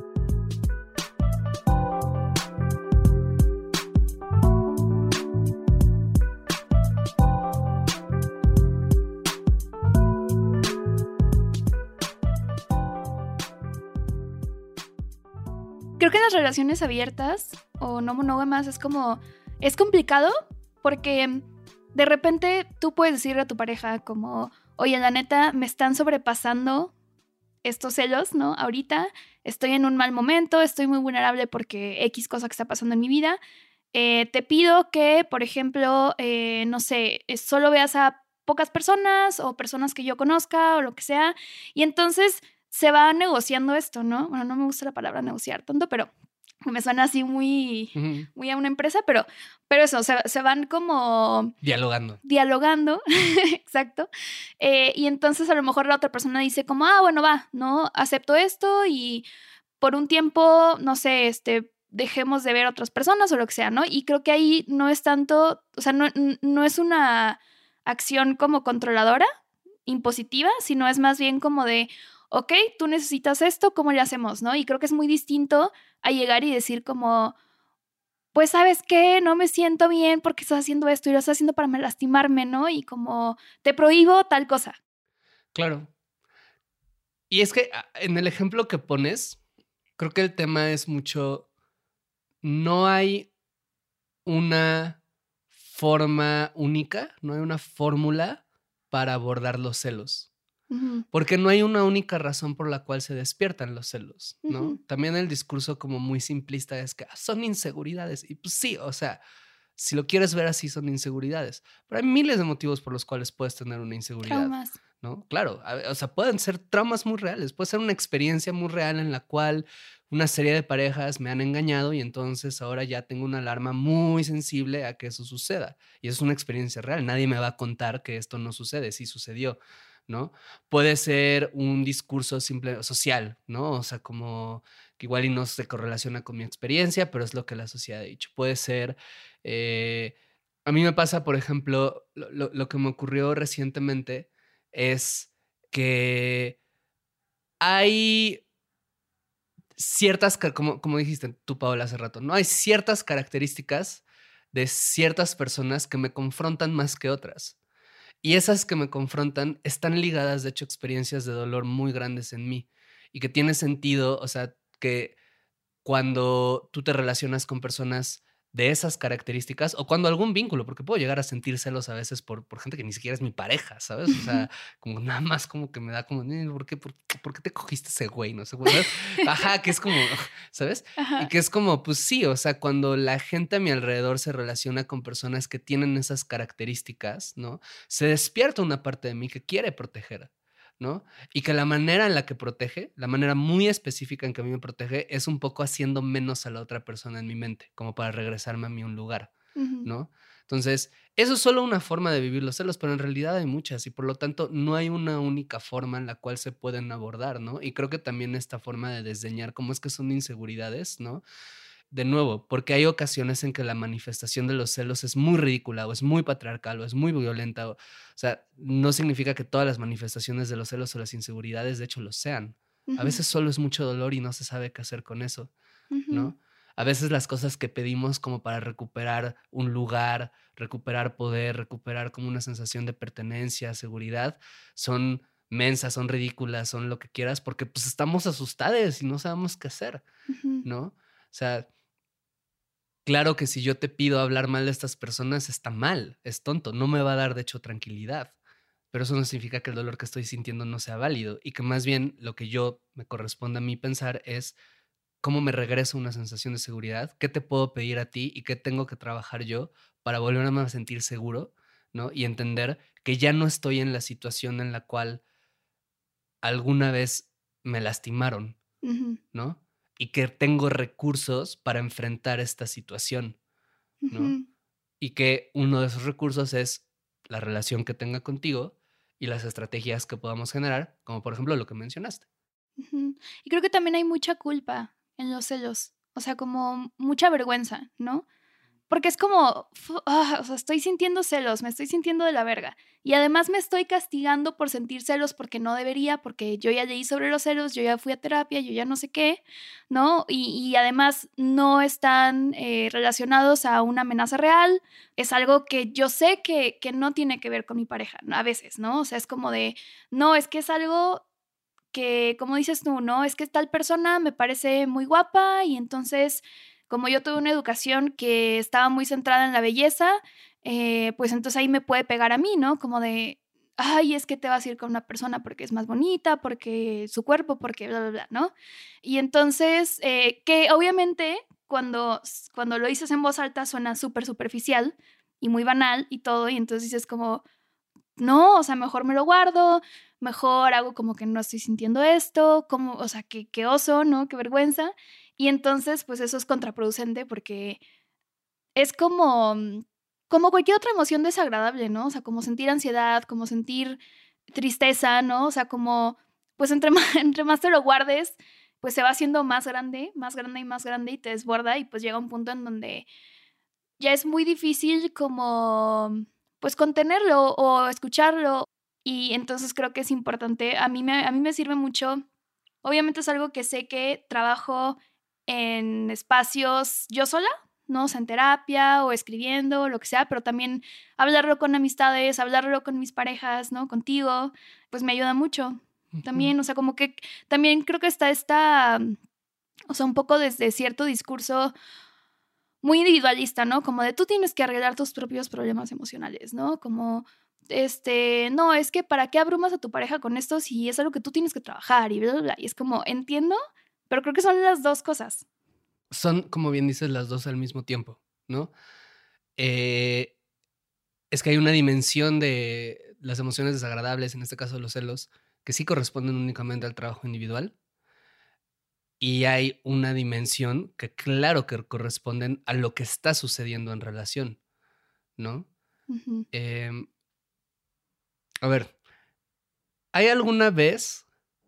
Creo que en las relaciones abiertas o no monógamas es como, es complicado porque de repente tú puedes decirle a tu pareja como, oye, la neta, me están sobrepasando estos celos, ¿no? Ahorita estoy en un mal momento, estoy muy vulnerable porque X cosa que está pasando en mi vida. Eh, te pido que, por ejemplo, eh, no sé, eh, solo veas a pocas personas o personas que yo conozca o lo que sea. Y entonces se va negociando esto, ¿no? Bueno, no me gusta la palabra negociar tanto, pero Me suena así muy, Ujú. muy a una empresa, pero, pero eso, se, se van como Dialogando. dialogando, exacto. Eh, y entonces a lo mejor la otra persona dice como, ah, bueno, va, ¿no? Acepto esto y por un tiempo, no sé, este, dejemos de ver a otras personas o lo que sea, ¿no? Y creo que ahí no es tanto, o sea, no, no es una acción como controladora, impositiva, sino es más bien como de, ok, tú necesitas esto, ¿cómo le hacemos, no? Y creo que es muy distinto a llegar y decir como, pues, ¿sabes qué? No me siento bien porque estás haciendo esto y lo estás haciendo para lastimarme, ¿no? Y como, te prohíbo tal cosa. Claro. Y es que ah, en el ejemplo que pones, creo que el tema es mucho, no hay una forma única, no hay una fórmula para abordar los celos. Ujú, Porque no hay una única razón por la cual se despiertan los celos, ¿no? ujú, También el discurso como muy simplista es que ah, son inseguridades. Y pues sí, o sea, si lo quieres ver así, son inseguridades. Pero hay miles de motivos por los cuales puedes tener una inseguridad, traumas. ¿no? Claro, a ver, o sea, pueden ser traumas muy reales, puede ser una experiencia muy real en la cual una serie de parejas me han engañado y entonces ahora ya tengo una alarma muy sensible a que eso suceda. Y es una experiencia real, nadie me va a contar que esto no sucede, sí sucedió, ¿no? Puede ser un discurso simple social, ¿no? O sea, como que igual y no se correlaciona con mi experiencia, pero es lo que la sociedad ha dicho. Puede ser, eh, a mí me pasa, por ejemplo, lo, lo- lo que me ocurrió recientemente es que hay ciertas, ca- como, como dijiste tú, Paola, hace rato, ¿no? Hay ciertas características de ciertas personas que me confrontan más que otras. Y esas que me confrontan están ligadas, de hecho, a experiencias de dolor muy grandes en mí. Y que tiene sentido, o sea, que cuando tú te relacionas con personas de esas características o cuando algún vínculo, porque puedo llegar a sentir celos a veces por, por gente que ni siquiera es mi pareja, ¿sabes? O sea, como nada más como que me da como, "Eh, ¿por qué, por, qué- por qué te cogiste ese güey? No sé, ¿sabes? Ajá, que es como, ¿sabes? Y Ajá. que es como, pues sí, o sea, cuando la gente a mi alrededor se relaciona con personas que tienen esas características, ¿no? Se despierta una parte de mí que quiere proteger, ¿no? Y que la manera en la que protege, la manera muy específica en que a mí me protege, es un poco haciendo menos a la otra persona en mi mente, como para regresarme a mí un lugar, Ujú, ¿no? Entonces, eso es solo una forma de vivir los celos, pero en realidad hay muchas y por lo tanto no hay una única forma en la cual se pueden abordar, ¿no? Y creo que también esta forma de desdeñar cómo es que son inseguridades, ¿no? De nuevo, porque hay ocasiones en que la manifestación de los celos es muy ridícula o es muy patriarcal o es muy violenta. O, o sea, no significa que todas las manifestaciones de los celos o las inseguridades de hecho lo sean. A ujú, veces solo es mucho dolor y no se sabe qué hacer con eso, ujú, ¿no? A veces las cosas que pedimos como para recuperar un lugar, recuperar poder, recuperar como una sensación de pertenencia, seguridad, son mensas, son ridículas, son lo que quieras, porque pues estamos asustados y no sabemos qué hacer, ujú, ¿no? O sea, claro que si yo te pido hablar mal de estas personas, está mal, es tonto, no me va a dar de hecho tranquilidad, pero eso no significa que el dolor que estoy sintiendo no sea válido y que más bien lo que yo me corresponde a mí pensar es cómo me regreso una sensación de seguridad, qué te puedo pedir a ti y qué tengo que trabajar yo para volverme a sentir seguro, ¿no? Y entender que ya no estoy en la situación en la cual alguna vez me lastimaron, ujú, ¿no? Y que tengo recursos para enfrentar esta situación, ¿no? ujú. Y que uno de esos recursos es la relación que tenga contigo y las estrategias que podamos generar, como por ejemplo lo que mencionaste. Ujú. Y creo que también hay mucha culpa en los celos, o sea, como mucha vergüenza, ¿no? Porque es como, fu- ah, o sea, estoy sintiendo celos, me estoy sintiendo de la verga. Y además me estoy castigando por sentir celos porque no debería, porque yo ya leí sobre los celos, yo ya fui a terapia, yo ya no sé qué, ¿no? Y, y además no están eh, relacionados a una amenaza real. Es algo que yo sé que, que no tiene que ver con mi pareja, ¿no? A veces, ¿no? O sea, es como de, no, es que es algo que, como dices tú, ¿no? Es que tal persona me parece muy guapa y entonces, como yo tuve una educación que estaba muy centrada en la belleza, eh, pues entonces ahí me puede pegar a mí, ¿no? Como de, ay, es que te vas a ir con una persona porque es más bonita, porque su cuerpo, porque bla, bla, bla, ¿no? Y entonces, eh, que obviamente cuando, cuando lo dices en voz alta suena súper superficial y muy banal y todo, y entonces dices como, no, o sea, mejor me lo guardo, mejor hago como que no estoy sintiendo esto, como, o sea, qué, qué oso, ¿no? Qué vergüenza. Y entonces, pues eso es contraproducente porque es como, como cualquier otra emoción desagradable, ¿no? O sea, como sentir ansiedad, como sentir tristeza, ¿no? O sea, como, pues entre más, entre más te lo guardes, pues se va haciendo más grande, más grande y más grande y te desborda y pues llega un punto en donde ya es muy difícil como, pues contenerlo o escucharlo. Y entonces creo que es importante, a mí me, a mí me sirve mucho, obviamente es algo que sé que trabajo en espacios yo sola, ¿no? O sea, en terapia o escribiendo, lo que sea, pero también hablarlo con amistades, hablarlo con mis parejas, ¿no? Contigo, pues me ayuda mucho. También, o sea, como que también creo que está esta, o sea, un poco desde cierto discurso muy individualista, ¿no? Como de tú tienes que arreglar tus propios problemas emocionales, ¿no? Como, este, no, es que ¿para qué abrumas a tu pareja con esto si es algo que tú tienes que trabajar y bla, bla, bla? Y es como, entiendo, pero creo que son las dos cosas. Son, como bien dices, las dos al mismo tiempo, ¿no? Eh, es que hay una dimensión de las emociones desagradables, en este caso los celos, que sí corresponden únicamente al trabajo individual. Y hay una dimensión que claro que corresponden a lo que está sucediendo en relación, ¿no? Ujú. Eh, a ver, ¿hay alguna vez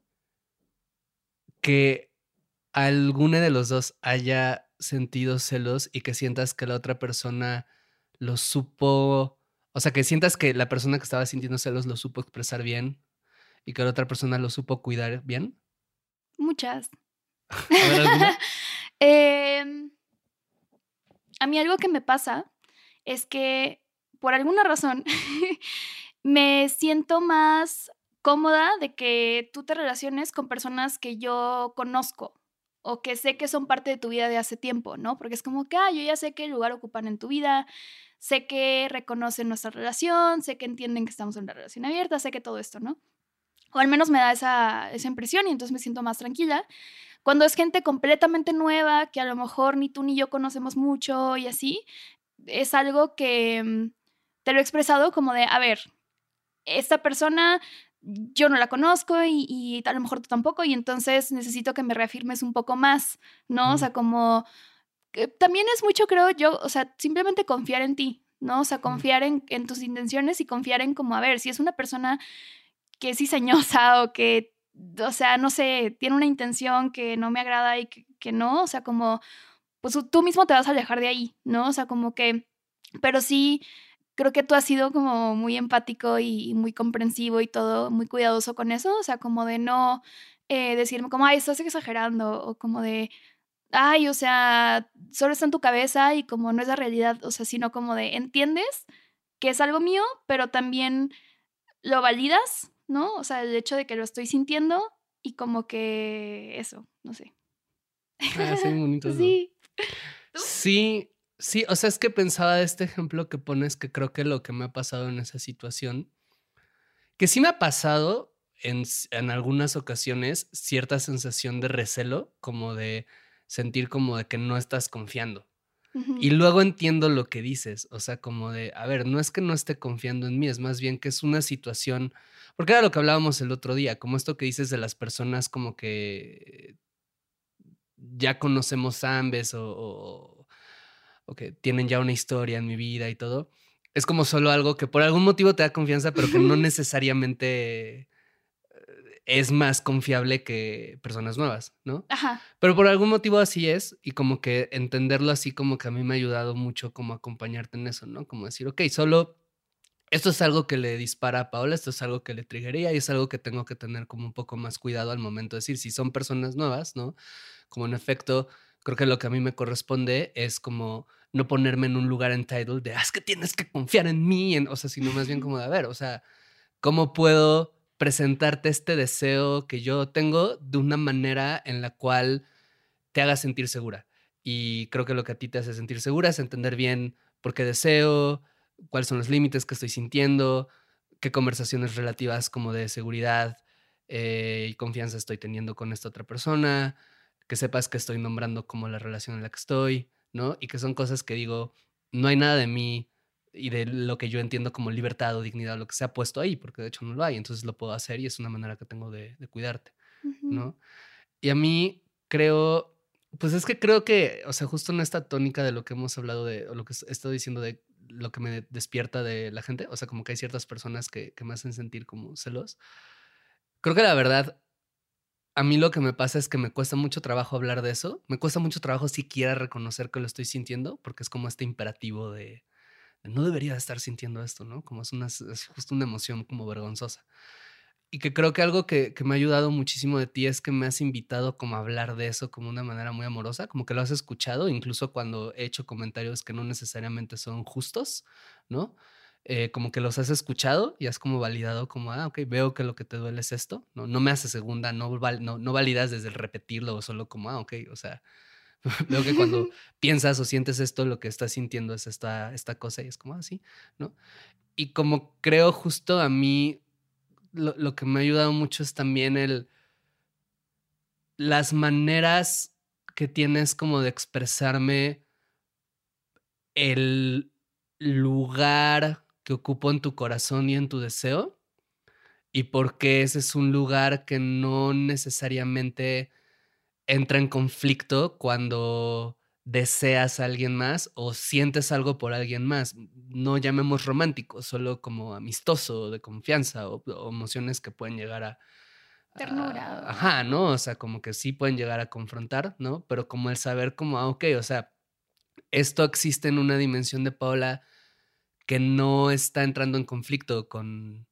que alguna de los dos haya sentido celos y que sientas que la otra persona lo supo, o sea, que sientas que la persona que estaba sintiendo celos lo supo expresar bien y que la otra persona lo supo cuidar bien? Muchas. A ver, ¿alguna? Em, a mí algo que me pasa es que por alguna razón me siento más cómoda de que tú te relaciones con personas que yo conozco o que sé que son parte de tu vida de hace tiempo, ¿no? Porque es como que, ah, yo ya sé qué lugar ocupan en tu vida, sé que reconocen nuestra relación, sé que entienden que estamos en una relación abierta, sé que todo esto, ¿no? O al menos me da esa, esa impresión y entonces me siento más tranquila. Cuando es gente completamente nueva, que a lo mejor ni tú ni yo conocemos mucho y así, es algo que mm, te lo he expresado como de, a ver, esta persona yo no la conozco y, y a lo mejor tú tampoco, y entonces necesito que me reafirmes un poco más, ¿no? O Mm, sea, como que también es mucho, creo yo, o sea, simplemente confiar en ti, ¿no? O sea, mm, confiar en, en tus intenciones y confiar en como, a ver, si es una persona que es cizañosa o que, o sea, no sé, tiene una intención que no me agrada y que, que no, o sea, como, pues tú mismo te vas a alejar de ahí, ¿no? O sea, como que, pero sí, creo que tú has sido como muy empático y, y muy comprensivo y todo, muy cuidadoso con eso, o sea, como de no eh, decirme como, ay, estás exagerando, o como de, ay, o sea, solo está en tu cabeza y como no es la realidad, o sea, sino como de, entiendes que es algo mío, pero también lo validas, ¿no? O sea, el hecho de que lo estoy sintiendo y como que eso, no sé. Ah, sí, bonito eso. Sí. ¿Tú? Sí, sí, o sea, es que pensaba de este ejemplo que pones, que creo que lo que me ha pasado en esa situación, que sí me ha pasado en, s- en algunas ocasiones cierta sensación de recelo, como de sentir como de que no estás confiando. Ujú, Y luego entiendo lo que dices, o sea, como de, a ver, no es que no esté confiando en mí, es más bien que es una situación, porque era lo que hablábamos el otro día, como esto que dices de las personas como que ya conocemos ambas o, o, o que tienen ya una historia en mi vida y todo. Es como solo algo que por algún motivo te da confianza, pero que no necesariamente es más confiable que personas nuevas, ¿no? Ajá. Pero por algún motivo así es y como que entenderlo así como que a mí me ha ayudado mucho como acompañarte en eso, ¿no? Como decir, ok, solo esto es algo que le dispara a Paola, esto es algo que le triggería y es algo que tengo que tener como un poco más cuidado al momento de decir, si son personas nuevas, ¿no? Como en efecto, creo que lo que a mí me corresponde es como no ponerme en un lugar entitled de, ah, es que tienes que confiar en mí, en, o sea, sino más bien como de, a ver, o sea, ¿cómo puedo presentarte este deseo que yo tengo de una manera en la cual te haga sentir segura? Y creo que lo que a ti te hace sentir segura es entender bien por qué deseo, cuáles son los límites que estoy sintiendo, qué conversaciones relativas como de seguridad eh, y confianza estoy teniendo con esta otra persona, que sepas que estoy nombrando como la relación en la que estoy, ¿no? Y que son cosas que digo, no hay nada de mí y de lo que yo entiendo como libertad o dignidad, lo que sea puesto ahí, porque de hecho no lo hay, entonces lo puedo hacer y es una manera que tengo de, de cuidarte, Ujú. ¿no? Y a mí creo, pues es que creo que, o sea, justo en esta tónica de lo que hemos hablado de, o lo que he estado diciendo de lo que me despierta de la gente, o sea, como que hay ciertas personas que, que me hacen sentir como celos. Creo que la verdad, a mí lo que me pasa es que me cuesta mucho trabajo hablar de eso, me cuesta mucho trabajo siquiera reconocer que lo estoy sintiendo, porque es como este imperativo de, de no debería estar sintiendo esto, ¿no? Como es, una, es justo una emoción como vergonzosa. Y que creo que algo que, que me ha ayudado muchísimo de ti es que me has invitado como a hablar de eso como una manera muy amorosa, como que lo has escuchado, incluso cuando he hecho comentarios que no necesariamente son justos, ¿no? Eh, como que los has escuchado y has como validado como, ah, ok, veo que lo que te duele es esto, ¿no? No me hace segunda, no, val, no, no validas desde el repetirlo o solo como, ah, ok, o sea, veo que cuando piensas o sientes esto, lo que estás sintiendo es esta, esta cosa y es como, ah, sí, ¿no? Y como creo justo a mí... Lo, lo que me ha ayudado mucho es también el las maneras que tienes como de expresarme el lugar que ocupo en tu corazón y en tu deseo y porque ese es un lugar que no necesariamente entra en conflicto cuando deseas a alguien más o sientes algo por alguien más. No llamemos romántico, solo como amistoso, de confianza o, o emociones que pueden llegar a... Ternura. a ajá, ¿no? O sea, como que sí pueden llegar a confrontar, ¿no? Pero como el saber como, ah, ok, o sea, esto existe en una dimensión de Paola que no está entrando en conflicto con,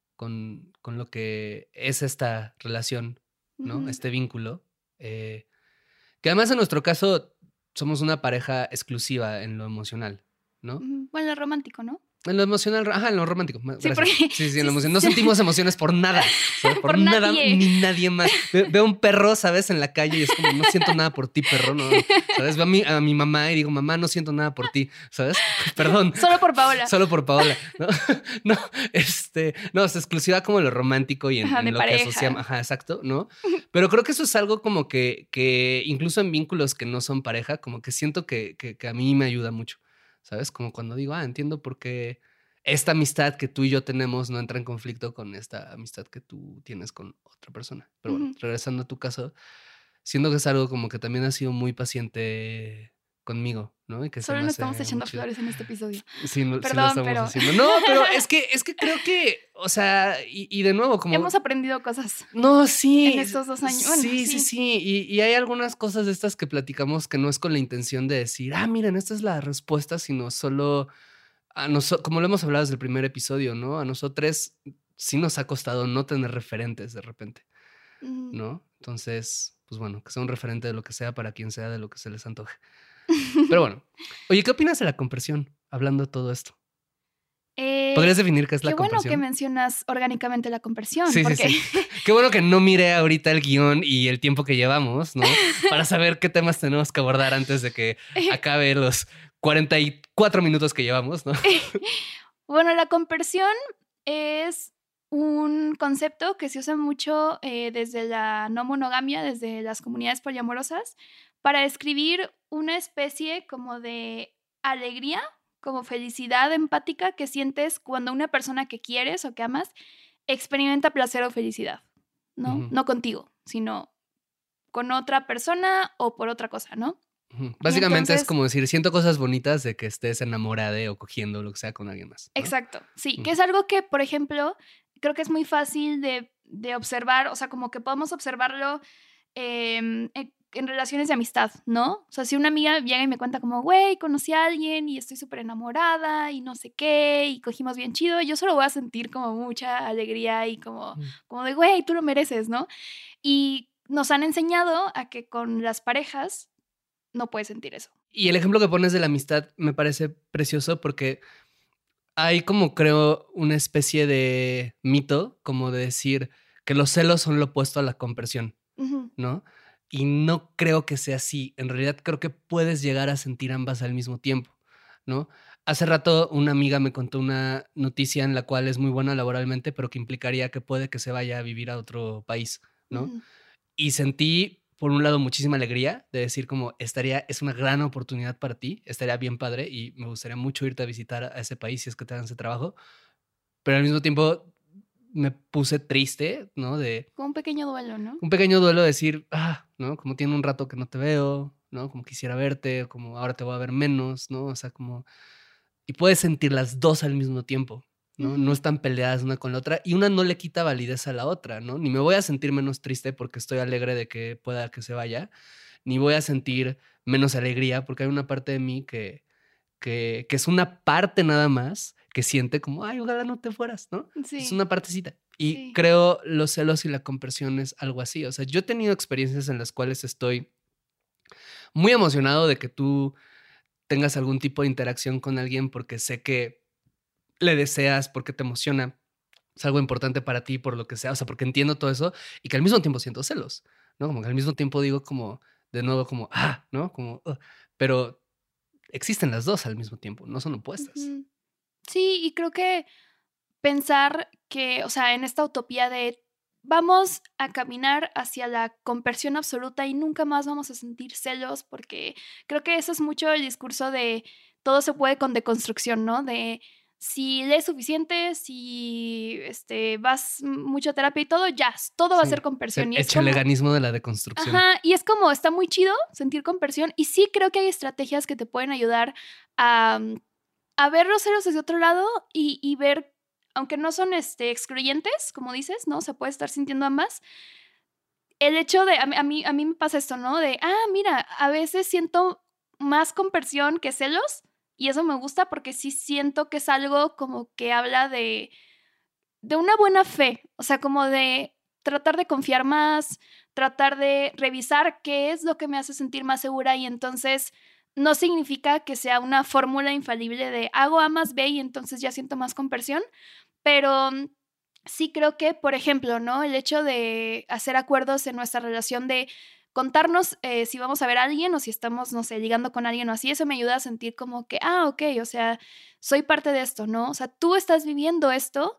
con, con lo que es esta relación, ¿no? Ujú. Este vínculo. Eh, que además en nuestro caso somos una pareja exclusiva en lo emocional, ¿no? Ujú. Bueno, romántico, ¿no? En lo emocional, ajá, en lo romántico. ma- Sí, Gracias. porque... Sí, sí, en sí, lo emocional. No sí. sentimos emociones por nada, ¿sabes? Por, Por nada nadie. ni nadie más. Ve- Veo un perro, ¿sabes? En la calle y es como, no siento nada por ti, perro, ¿no? ¿Sabes? Veo a mi, a mi mamá y digo, mamá, no siento nada por ti, ¿sabes? Perdón. Solo por Paola. Solo por Paola, ¿no? No, este, no, es exclusiva como en lo romántico y en, Ajá, en de lo que pareja. asociamos, ajá, exacto, ¿no? Pero creo que eso es algo como que, que incluso en vínculos que no son pareja, como que siento que, que, que a mí me ayuda mucho, ¿sabes? Como cuando digo, ah, entiendo por qué esta amistad que tú y yo tenemos no entra en conflicto con esta amistad que tú tienes con otra persona. Pero bueno, Ujú. regresando a tu caso, siento que es algo como que también has sido muy paciente conmigo, ¿no? Y que se Solo me nos hace estamos muy echando chido. flores en este episodio. Sí, no- sí lo Perdón, estamos pero... haciendo. No, pero es que, es que creo que, o sea, y, y de nuevo, como... Hemos aprendido cosas No, sí. en estos dos años. Bueno, Sí, sí, sí. sí. Y, y hay algunas cosas de estas que platicamos que no es con la intención de decir, ah, miren, esta es la respuesta, sino solo a nosotros, como lo hemos hablado desde el primer episodio, ¿no? A nosotros sí nos ha costado no tener referentes de repente, Ujú. ¿no? Entonces, pues bueno, que sea un referente de lo que sea para quien sea, de lo que se les antoje. Pero bueno, oye, ¿qué opinas de la compresión? Hablando de todo esto. Eh, ¿Podrías definir qué es qué la bueno que compresión? mencionas orgánicamente la compresión, Sí, sí, porque sí. Qué bueno que no miré ahorita el guión y el tiempo que llevamos, ¿no? Para saber qué temas tenemos que abordar antes de que acabe los cuarenta y cuatro minutos que llevamos, ¿no? bueno, la compresión es un concepto que se usa mucho eh, desde la no monogamia, desde las comunidades poliamorosas, para describir una especie como de alegría, como felicidad empática que sientes cuando una persona que quieres o que amas experimenta placer o felicidad, ¿no? Ujú, No contigo, sino con otra persona o por otra cosa, ¿no? ujú. Y Básicamente es entonces, como decir, siento cosas bonitas de que estés enamorada o cogiendo lo que sea con alguien más, ¿no? exacto, sí, que Ujú, es algo que, por ejemplo, creo que es muy fácil de, de observar, o sea, como que podemos observarlo em, en, en relaciones de amistad, ¿no? O sea, si una amiga llega y me cuenta como, güey, conocí a alguien y estoy súper enamorada y no sé qué, y cogimos bien chido, yo solo voy a sentir como mucha alegría y como, ujú. como de, güey, tú lo mereces, ¿no? Y nos han enseñado a que con las parejas no puedes sentir eso. Y el ejemplo que pones de la amistad me parece precioso porque hay como creo una especie de mito, como de decir que los celos son lo opuesto a la compresión, Ujú. ¿no? Y no creo que sea así. En realidad creo que puedes llegar a sentir ambas al mismo tiempo, ¿no? Hace rato una amiga me contó una noticia en la cual es muy buena laboralmente, pero que implicaría que puede que se vaya a vivir a otro país, ¿no? Ujú. Y sentí por un lado, muchísima alegría de decir como estaría, es una gran oportunidad para ti, estaría bien padre y me gustaría mucho irte a visitar a ese país si es que te dan ese trabajo. Pero al mismo tiempo me puse triste, ¿no? De Como un pequeño duelo, ¿no? un pequeño duelo de decir, ah, ¿no? Como tiene un rato que no te veo, ¿no? Como quisiera verte, como ahora te voy a ver menos, ¿no? O sea, como... Y puedes sentir las dos al mismo tiempo, ¿no? Ujú. No están peleadas una con la otra y una no le quita validez a la otra, ¿no? Ni me voy a sentir menos triste porque estoy alegre de que pueda que se vaya, ni voy a sentir menos alegría porque hay una parte de mí que, que, que es una parte nada más que siente como, ay, ojalá no te fueras, ¿no? Sí. Es una partecita. Y Sí. creo los celos y la compresión es algo así. O sea, yo he tenido experiencias en las cuales estoy muy emocionado de que tú tengas algún tipo de interacción con alguien porque sé que le deseas, porque te emociona, es algo importante para ti, por lo que sea, o sea, porque entiendo todo eso y que al mismo tiempo siento celos, ¿no? Como que al mismo tiempo digo como, de nuevo, como, ah, ¿no? Como, uh, pero existen las dos al mismo tiempo, no son opuestas. Ujú. Sí, y creo que pensar que, o sea, en esta utopía de vamos a caminar hacia la compersión absoluta y nunca más vamos a sentir celos, porque creo que eso es mucho el discurso de todo se puede con deconstrucción, ¿no? De si lees suficiente, si este, vas mucho a terapia y todo, ya, todo va a Sí, ser compersión. Y es el como, cheleganismo de la deconstrucción. ajá, y es como, está muy chido sentir compersión y sí creo que hay estrategias que te pueden ayudar a, a ver los celos desde otro lado y, y ver, aunque no son este, excluyentes, como dices, ¿no? Se puede estar sintiendo ambas. El hecho de, a mí, a mí, a mí me pasa esto, ¿no? De, ah, mira, a veces siento más compersión que celos y eso me gusta porque sí siento que es algo como que habla de, de una buena fe, o sea, como de tratar de confiar más, tratar de revisar qué es lo que me hace sentir más segura y entonces no significa que sea una fórmula infalible de hago A más B y entonces ya siento más compersión, pero sí creo que, por ejemplo, ¿no? El hecho de hacer acuerdos en nuestra relación de contarnos eh, si vamos a ver a alguien o si estamos, no sé, ligando con alguien o así, eso me ayuda a sentir como que, ah, ok, o sea, soy parte de esto, ¿no? O sea, tú estás viviendo esto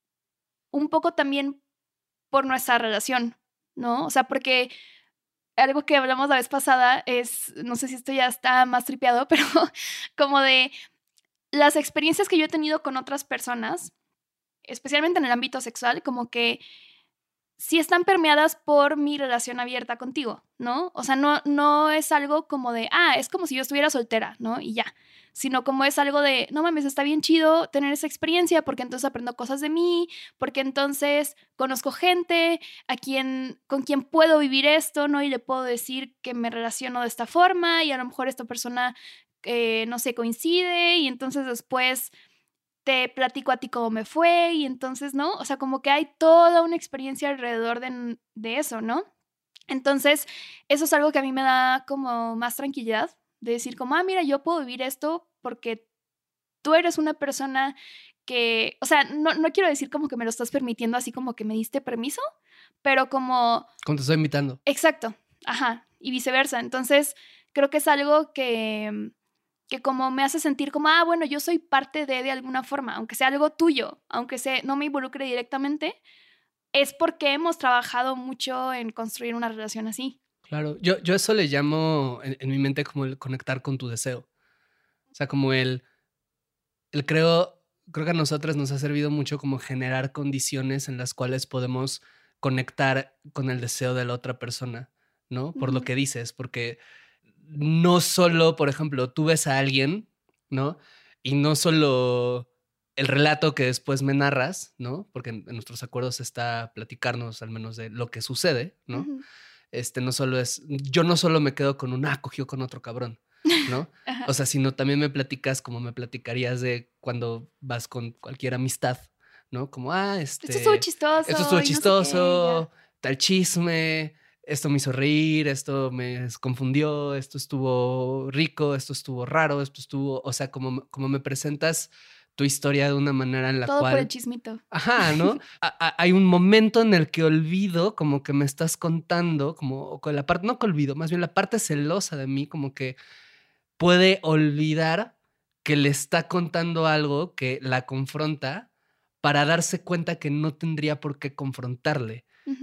un poco también por nuestra relación, ¿no? O sea, porque algo que hablamos la vez pasada es, no sé si esto ya está más tripeado, pero como de las experiencias que yo he tenido con otras personas, especialmente en el ámbito sexual, como que sí están permeadas por mi relación abierta contigo, ¿no? O sea, no, no es algo como de, ah, es como si yo estuviera soltera, ¿no? Y ya, sino como es algo de, no mames, está bien chido tener esa experiencia porque entonces aprendo cosas de mí, porque entonces conozco gente a quien, con quien puedo vivir esto, ¿no? Y le puedo decir que me relaciono de esta forma y a lo mejor esta persona, eh, no sé, coincide y entonces después te platico a ti cómo me fue y entonces, ¿no? O sea, como que hay toda una experiencia alrededor de, de eso, ¿no? Entonces, eso es algo que a mí me da como más tranquilidad, de decir como, ah, mira, yo puedo vivir esto porque tú eres una persona que, o sea, no, no quiero decir como que me lo estás permitiendo así como que me diste permiso, pero como... Como te estoy invitando. Exacto, ajá, y viceversa. Entonces, creo que es algo que que como me hace sentir como, ah, bueno, yo soy parte de de alguna forma, aunque sea algo tuyo, aunque sea, no me involucre directamente, es porque hemos trabajado mucho en construir una relación así. Claro, yo, yo eso le llamo en, en mi mente como el conectar con tu deseo. O sea, como el, el creo, creo que a nosotras nos ha servido mucho como generar condiciones en las cuales podemos conectar con el deseo de la otra persona, ¿no? Por lo Ujú. que dices, porque no solo, por ejemplo, tú ves a alguien, ¿no? Y no solo el relato que después me narras, ¿no? Porque en, en nuestros acuerdos está platicarnos al menos de lo que sucede, ¿no? Ujú. Este no solo es, yo no solo me quedo con un, ah, cogió con otro cabrón, ¿no? Ajá. O sea, sino también me platicas como me platicarías de cuando vas con cualquier amistad, ¿no? Como, ah, este... Esto estuvo chistoso. Esto estuvo y no sé qué, chistoso, ya. tal chisme, esto me hizo reír, esto me confundió, esto estuvo rico, esto estuvo raro, esto estuvo, o sea, como, como me presentas tu historia de una manera en la Todo cual... por el chismito. Ajá, ¿no? A, a, hay un momento en el que olvido, como que me estás contando, como con la parte, no que olvido, más bien la parte celosa de mí, como que puede olvidar que le está contando algo que la confronta para darse cuenta que no tendría por qué confrontarle, Ujú.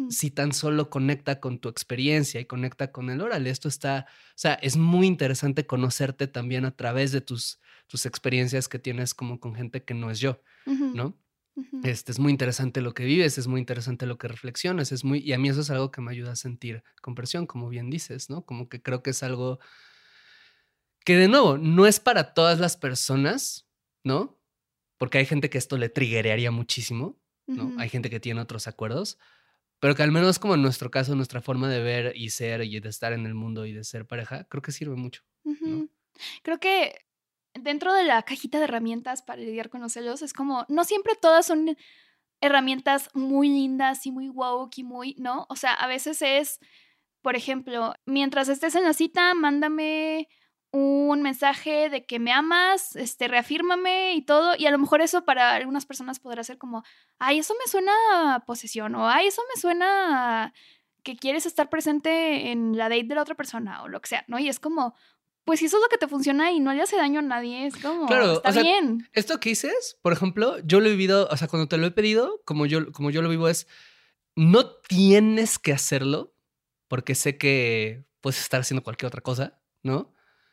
Ujú. si tan solo conecta con tu experiencia y conecta con el órale, esto está, o sea, es muy interesante conocerte también a través de tus, tus experiencias que tienes como con gente que no es yo, Ujú. ¿no? Ujú. Este, es muy interesante lo que vives, es muy interesante lo que reflexionas, es muy, y a mí eso es algo que me ayuda a sentir compresión, como bien dices, ¿no? Como que creo que es algo que de nuevo, no es para todas las personas, ¿no? Porque hay gente que esto le triggerearía muchísimo, ¿no? Ujú. Hay gente que tiene otros acuerdos, pero que al menos como en nuestro caso, nuestra forma de ver y ser y de estar en el mundo y de ser pareja, creo que sirve mucho, ¿no? Ujú. Creo que dentro de la cajita de herramientas para lidiar con los celos es como, no siempre todas son herramientas muy lindas y muy woke y muy, ¿no? O sea, a veces es, por ejemplo, mientras estés en la cita, mándame un mensaje de que me amas, este, reafírmame y todo, y a lo mejor eso para algunas personas podrá ser como, ay, eso me suena a posesión, o ay, eso me suena a que quieres estar presente en la date de la otra persona, o lo que sea, ¿no? Y es como, pues si eso es lo que te funciona y no le hace daño a nadie, es como, Claro, está o sea, bien. esto que dices, por ejemplo, yo lo he vivido, o sea, cuando te lo he pedido, como yo, como yo lo vivo es, no tienes que hacerlo, porque sé que puedes estar haciendo cualquier otra cosa, ¿no?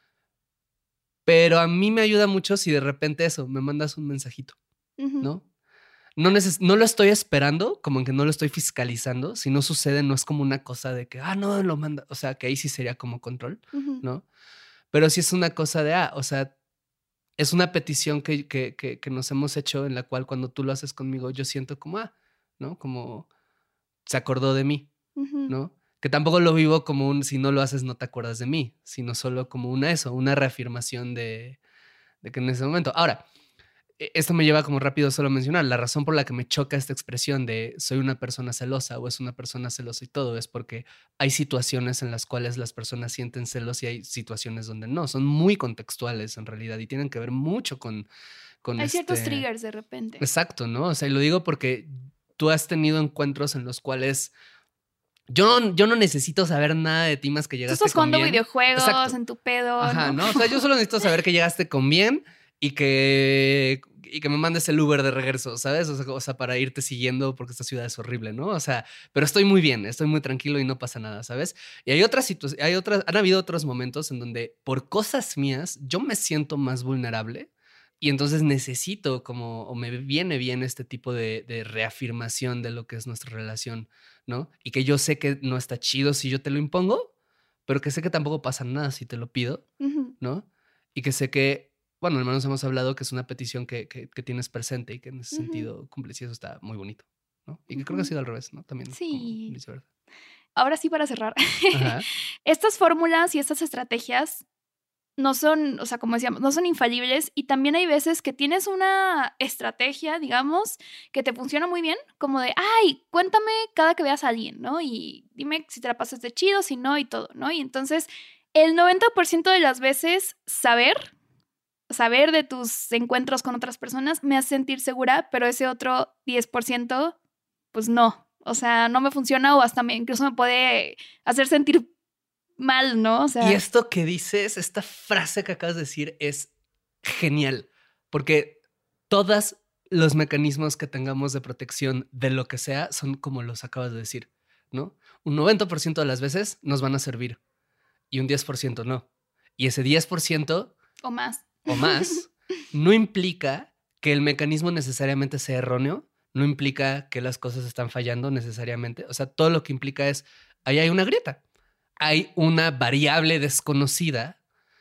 Pero a mí me ayuda mucho si de repente eso, me mandas un mensajito, Ujú, ¿no? No, neces no lo estoy esperando, como en que no lo estoy fiscalizando. Si no sucede, no es como una cosa de que, ah, no, lo manda. O sea, que ahí sí sería como control, ujú, ¿no? Pero sí es una cosa de, ah, o sea, es una petición que, que, que, que nos hemos hecho en la cual cuando tú lo haces conmigo, yo siento como, ah, ¿no? Como se acordó de mí, ujú. ¿no? Que tampoco lo vivo como un, si no lo haces, no te acuerdas de mí, sino solo como una eso, una reafirmación de, de que en ese momento. Ahora, e- esto me lleva como rápido solo a mencionar, la razón por la que me choca esta expresión de soy una persona celosa o es una persona celosa y todo es porque hay situaciones en las cuales las personas sienten celos y hay situaciones donde no, son muy contextuales en realidad y tienen que ver mucho con, con Hay ciertos este... triggers de repente. Exacto, ¿no? O sea, y lo digo porque tú has tenido encuentros en los cuales yo, no- yo no necesito saber nada de ti más que Tú llegaste estás con jugando bien. videojuegos Exacto. en tu pedo, Ajá, ¿no? ¿no? O sea, yo solo necesito saber que llegaste con bien y que, y que me mandes el Uber de regreso, ¿sabes? O sea, o sea, para irte siguiendo porque esta ciudad es horrible, ¿no? O sea, pero estoy muy bien, estoy muy tranquilo y no pasa nada, ¿sabes? Y hay otras situaciones, hay otras, han habido otros momentos en donde por cosas mías yo me siento más vulnerable y entonces necesito como, o me viene bien este tipo de, de reafirmación de lo que es nuestra relación, ¿no? Y que yo sé que no está chido si yo te lo impongo, pero que sé que tampoco pasa nada si te lo pido, Ujú, ¿no? Y que sé que, bueno, al menos hemos hablado que es una petición que, que, que tienes presente y que en ese ujú, sentido cumples y eso está muy bonito, ¿no? Y que creo que ha ujú. sido al revés, ¿no? También como Sí. viceversa. Ahora sí, para cerrar. Ajá. Estas fórmulas y estas estrategias no son, o sea, como decíamos, no son infalibles y también hay veces que tienes una estrategia, digamos, que te funciona muy bien, como de, ay, cuéntame cada que veas a alguien, ¿no? Y dime si te la pasas de chido, si no y todo, ¿no? Y entonces, el noventa por ciento de las veces saber, saber de tus encuentros con otras personas me hace sentir segura, pero ese otro diez por ciento, pues no. O sea, no me funciona o hasta me, incluso me puede hacer sentir mal, ¿no? O Y sea, esto que dices, esta frase que acabas de decir es genial, porque todos los mecanismos que tengamos de protección de lo que sea son como los acabas de decir, ¿no? Un noventa por ciento de las veces nos van a servir y un diez por ciento no. Y ese diez por ciento o más. o más no implica que el mecanismo necesariamente sea erróneo, no implica que las cosas están fallando necesariamente. O sea, todo lo que implica es, ahí hay una grieta, hay una variable desconocida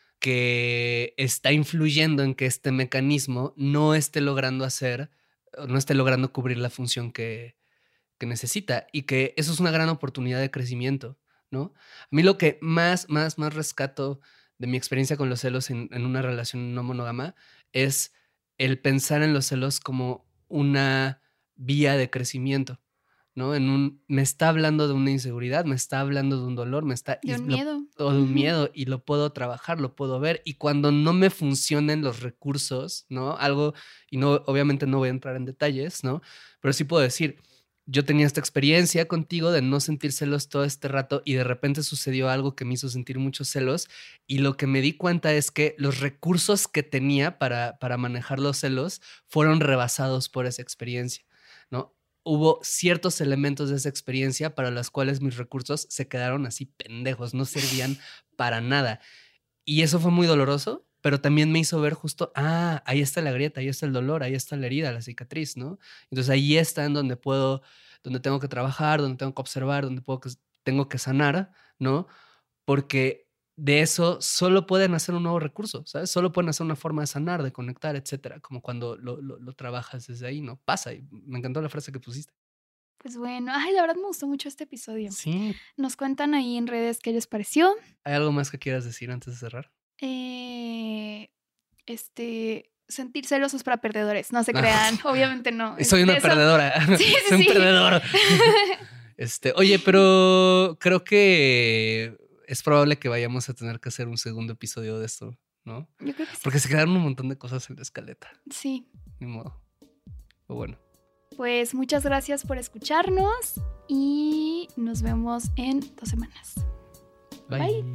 que está influyendo en que este mecanismo no esté logrando hacer, no esté logrando cubrir la función que, que necesita y que eso es una gran oportunidad de crecimiento, ¿no? A mí lo que más, más, más rescato de mi experiencia con los celos en, en una relación no monógama es el pensar en los celos como una vía de crecimiento, ¿no? En un, me está hablando de una inseguridad, me está hablando de un dolor, me está, De y un lo- miedo. o de un Ujú. miedo y lo puedo trabajar, lo puedo ver y cuando no me funcionen los recursos, ¿no? Algo, y no, obviamente no voy a entrar en detalles, ¿no? Pero sí puedo decir, yo tenía esta experiencia contigo de no sentir celos todo este rato y de repente sucedió algo que me hizo sentir muchos celos y lo que me di cuenta es que los recursos que tenía para, para manejar los celos fueron rebasados por esa experiencia, ¿no? hubo ciertos elementos de esa experiencia para los cuales mis recursos se quedaron así pendejos, no servían para nada. Y eso fue muy doloroso, pero también me hizo ver justo, ah, ahí está la grieta, ahí está el dolor, ahí está la herida, la cicatriz, ¿no? Entonces ahí está en donde puedo, donde tengo que trabajar, donde tengo que observar, donde puedo que, tengo que sanar, ¿no? Porque de eso solo pueden hacer un nuevo recurso, ¿sabes? Solo pueden hacer una forma de sanar, de conectar, etcétera. Como cuando lo, lo, lo trabajas desde ahí, ¿no? Pasa. Y me encantó la frase que pusiste. Pues bueno, ay, la verdad me gustó mucho este episodio. Sí. Nos cuentan ahí en redes qué les pareció. ¿Hay algo más que quieras decir antes de cerrar? Eh, este, sentir celosos para perdedores. No se crean, obviamente no. Soy una Eso... perdedora. Sí, sí, Soy un sí. perdedor. Este, oye, pero creo que es probable que vayamos a tener que hacer un segundo episodio de esto, ¿no? Yo creo que sí. Porque se quedaron un montón de cosas en la escaleta. Sí. Ni modo. Pero bueno. Pues muchas gracias por escucharnos y nos vemos en dos semanas. Bye. Bye.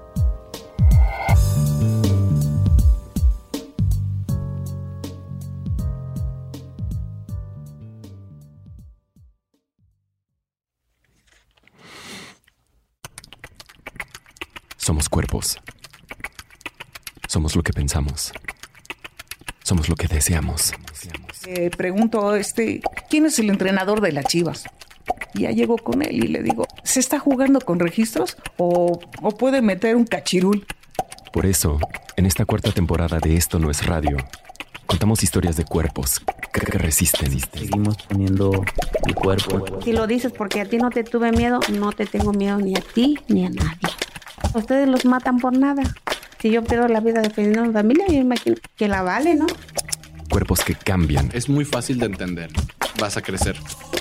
Somos cuerpos. Somos lo que pensamos. Somos lo que deseamos. Eh, pregunto, este, ¿quién es el entrenador de las Chivas? Y ya llego con él y le digo, ¿se está jugando con registros o, o puede meter un cachirul? Por eso, en esta cuarta temporada de Esto No Es Radio, contamos historias de cuerpos que, que resisten. Seguimos poniendo el cuerpo. Si lo dices porque a ti no te tuve miedo, no te tengo miedo ni a ti ni a nadie. Ustedes los matan por nada. Si yo pierdo la vida defendiendo a mi familia, yo imagino que la vale, ¿no? Cuerpos que cambian. Es muy fácil de entender. Vas a crecer.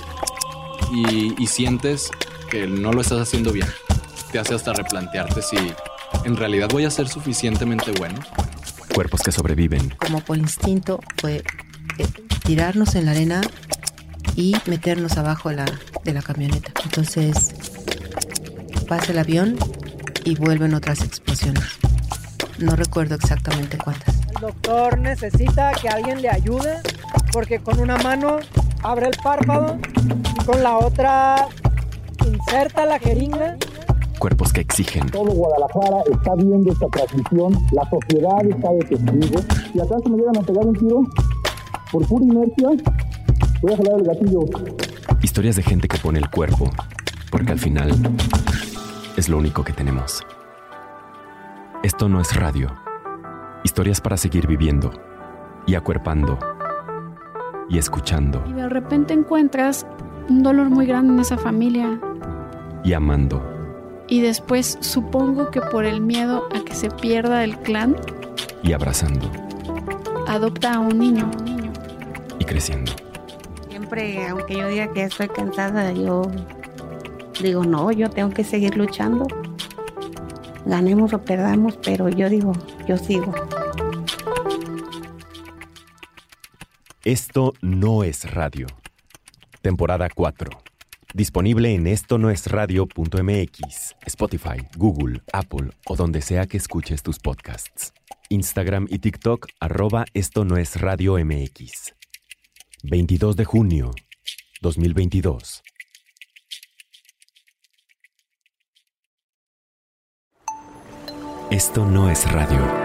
Y, y sientes que no lo estás haciendo bien. Te hace hasta replantearte si en realidad voy a ser suficientemente bueno. Cuerpos que sobreviven. Como por instinto fue eh, tirarnos en la arena y meternos abajo de la, de la camioneta. Entonces pasa el avión y vuelven otras explosiones. No recuerdo exactamente cuántas. El doctor necesita que alguien le ayude porque con una mano abre el párpado y con la otra inserta la jeringa. Cuerpos que exigen. Todo Guadalajara está viendo esta transmisión, la sociedad está de testigo. Si acaso me llegan a pegar un tiro, por pura inercia, voy a jalar el gatillo. Historias de gente que pone el cuerpo, porque al final es lo único que tenemos. Esto no es radio. Historias para seguir viviendo y acuerpando y escuchando. Y de repente encuentras un dolor muy grande en esa familia. Y amando. Y después supongo que por el miedo a que se pierda el clan. Y abrazando. Adopta a un niño. Y creciendo. Siempre, aunque yo diga que estoy cansada, yo digo, no, yo tengo que seguir luchando. Ganemos o perdamos, pero yo digo, yo sigo. Esto no es radio. Temporada cuatro. Disponible en esto no es radio punto m x, Spotify, Google, Apple o donde sea que escuches tus podcasts. Instagram y TikTok, arroba esto no es radio mx. veintidós de junio, dos mil veintidós. Esto no es radio.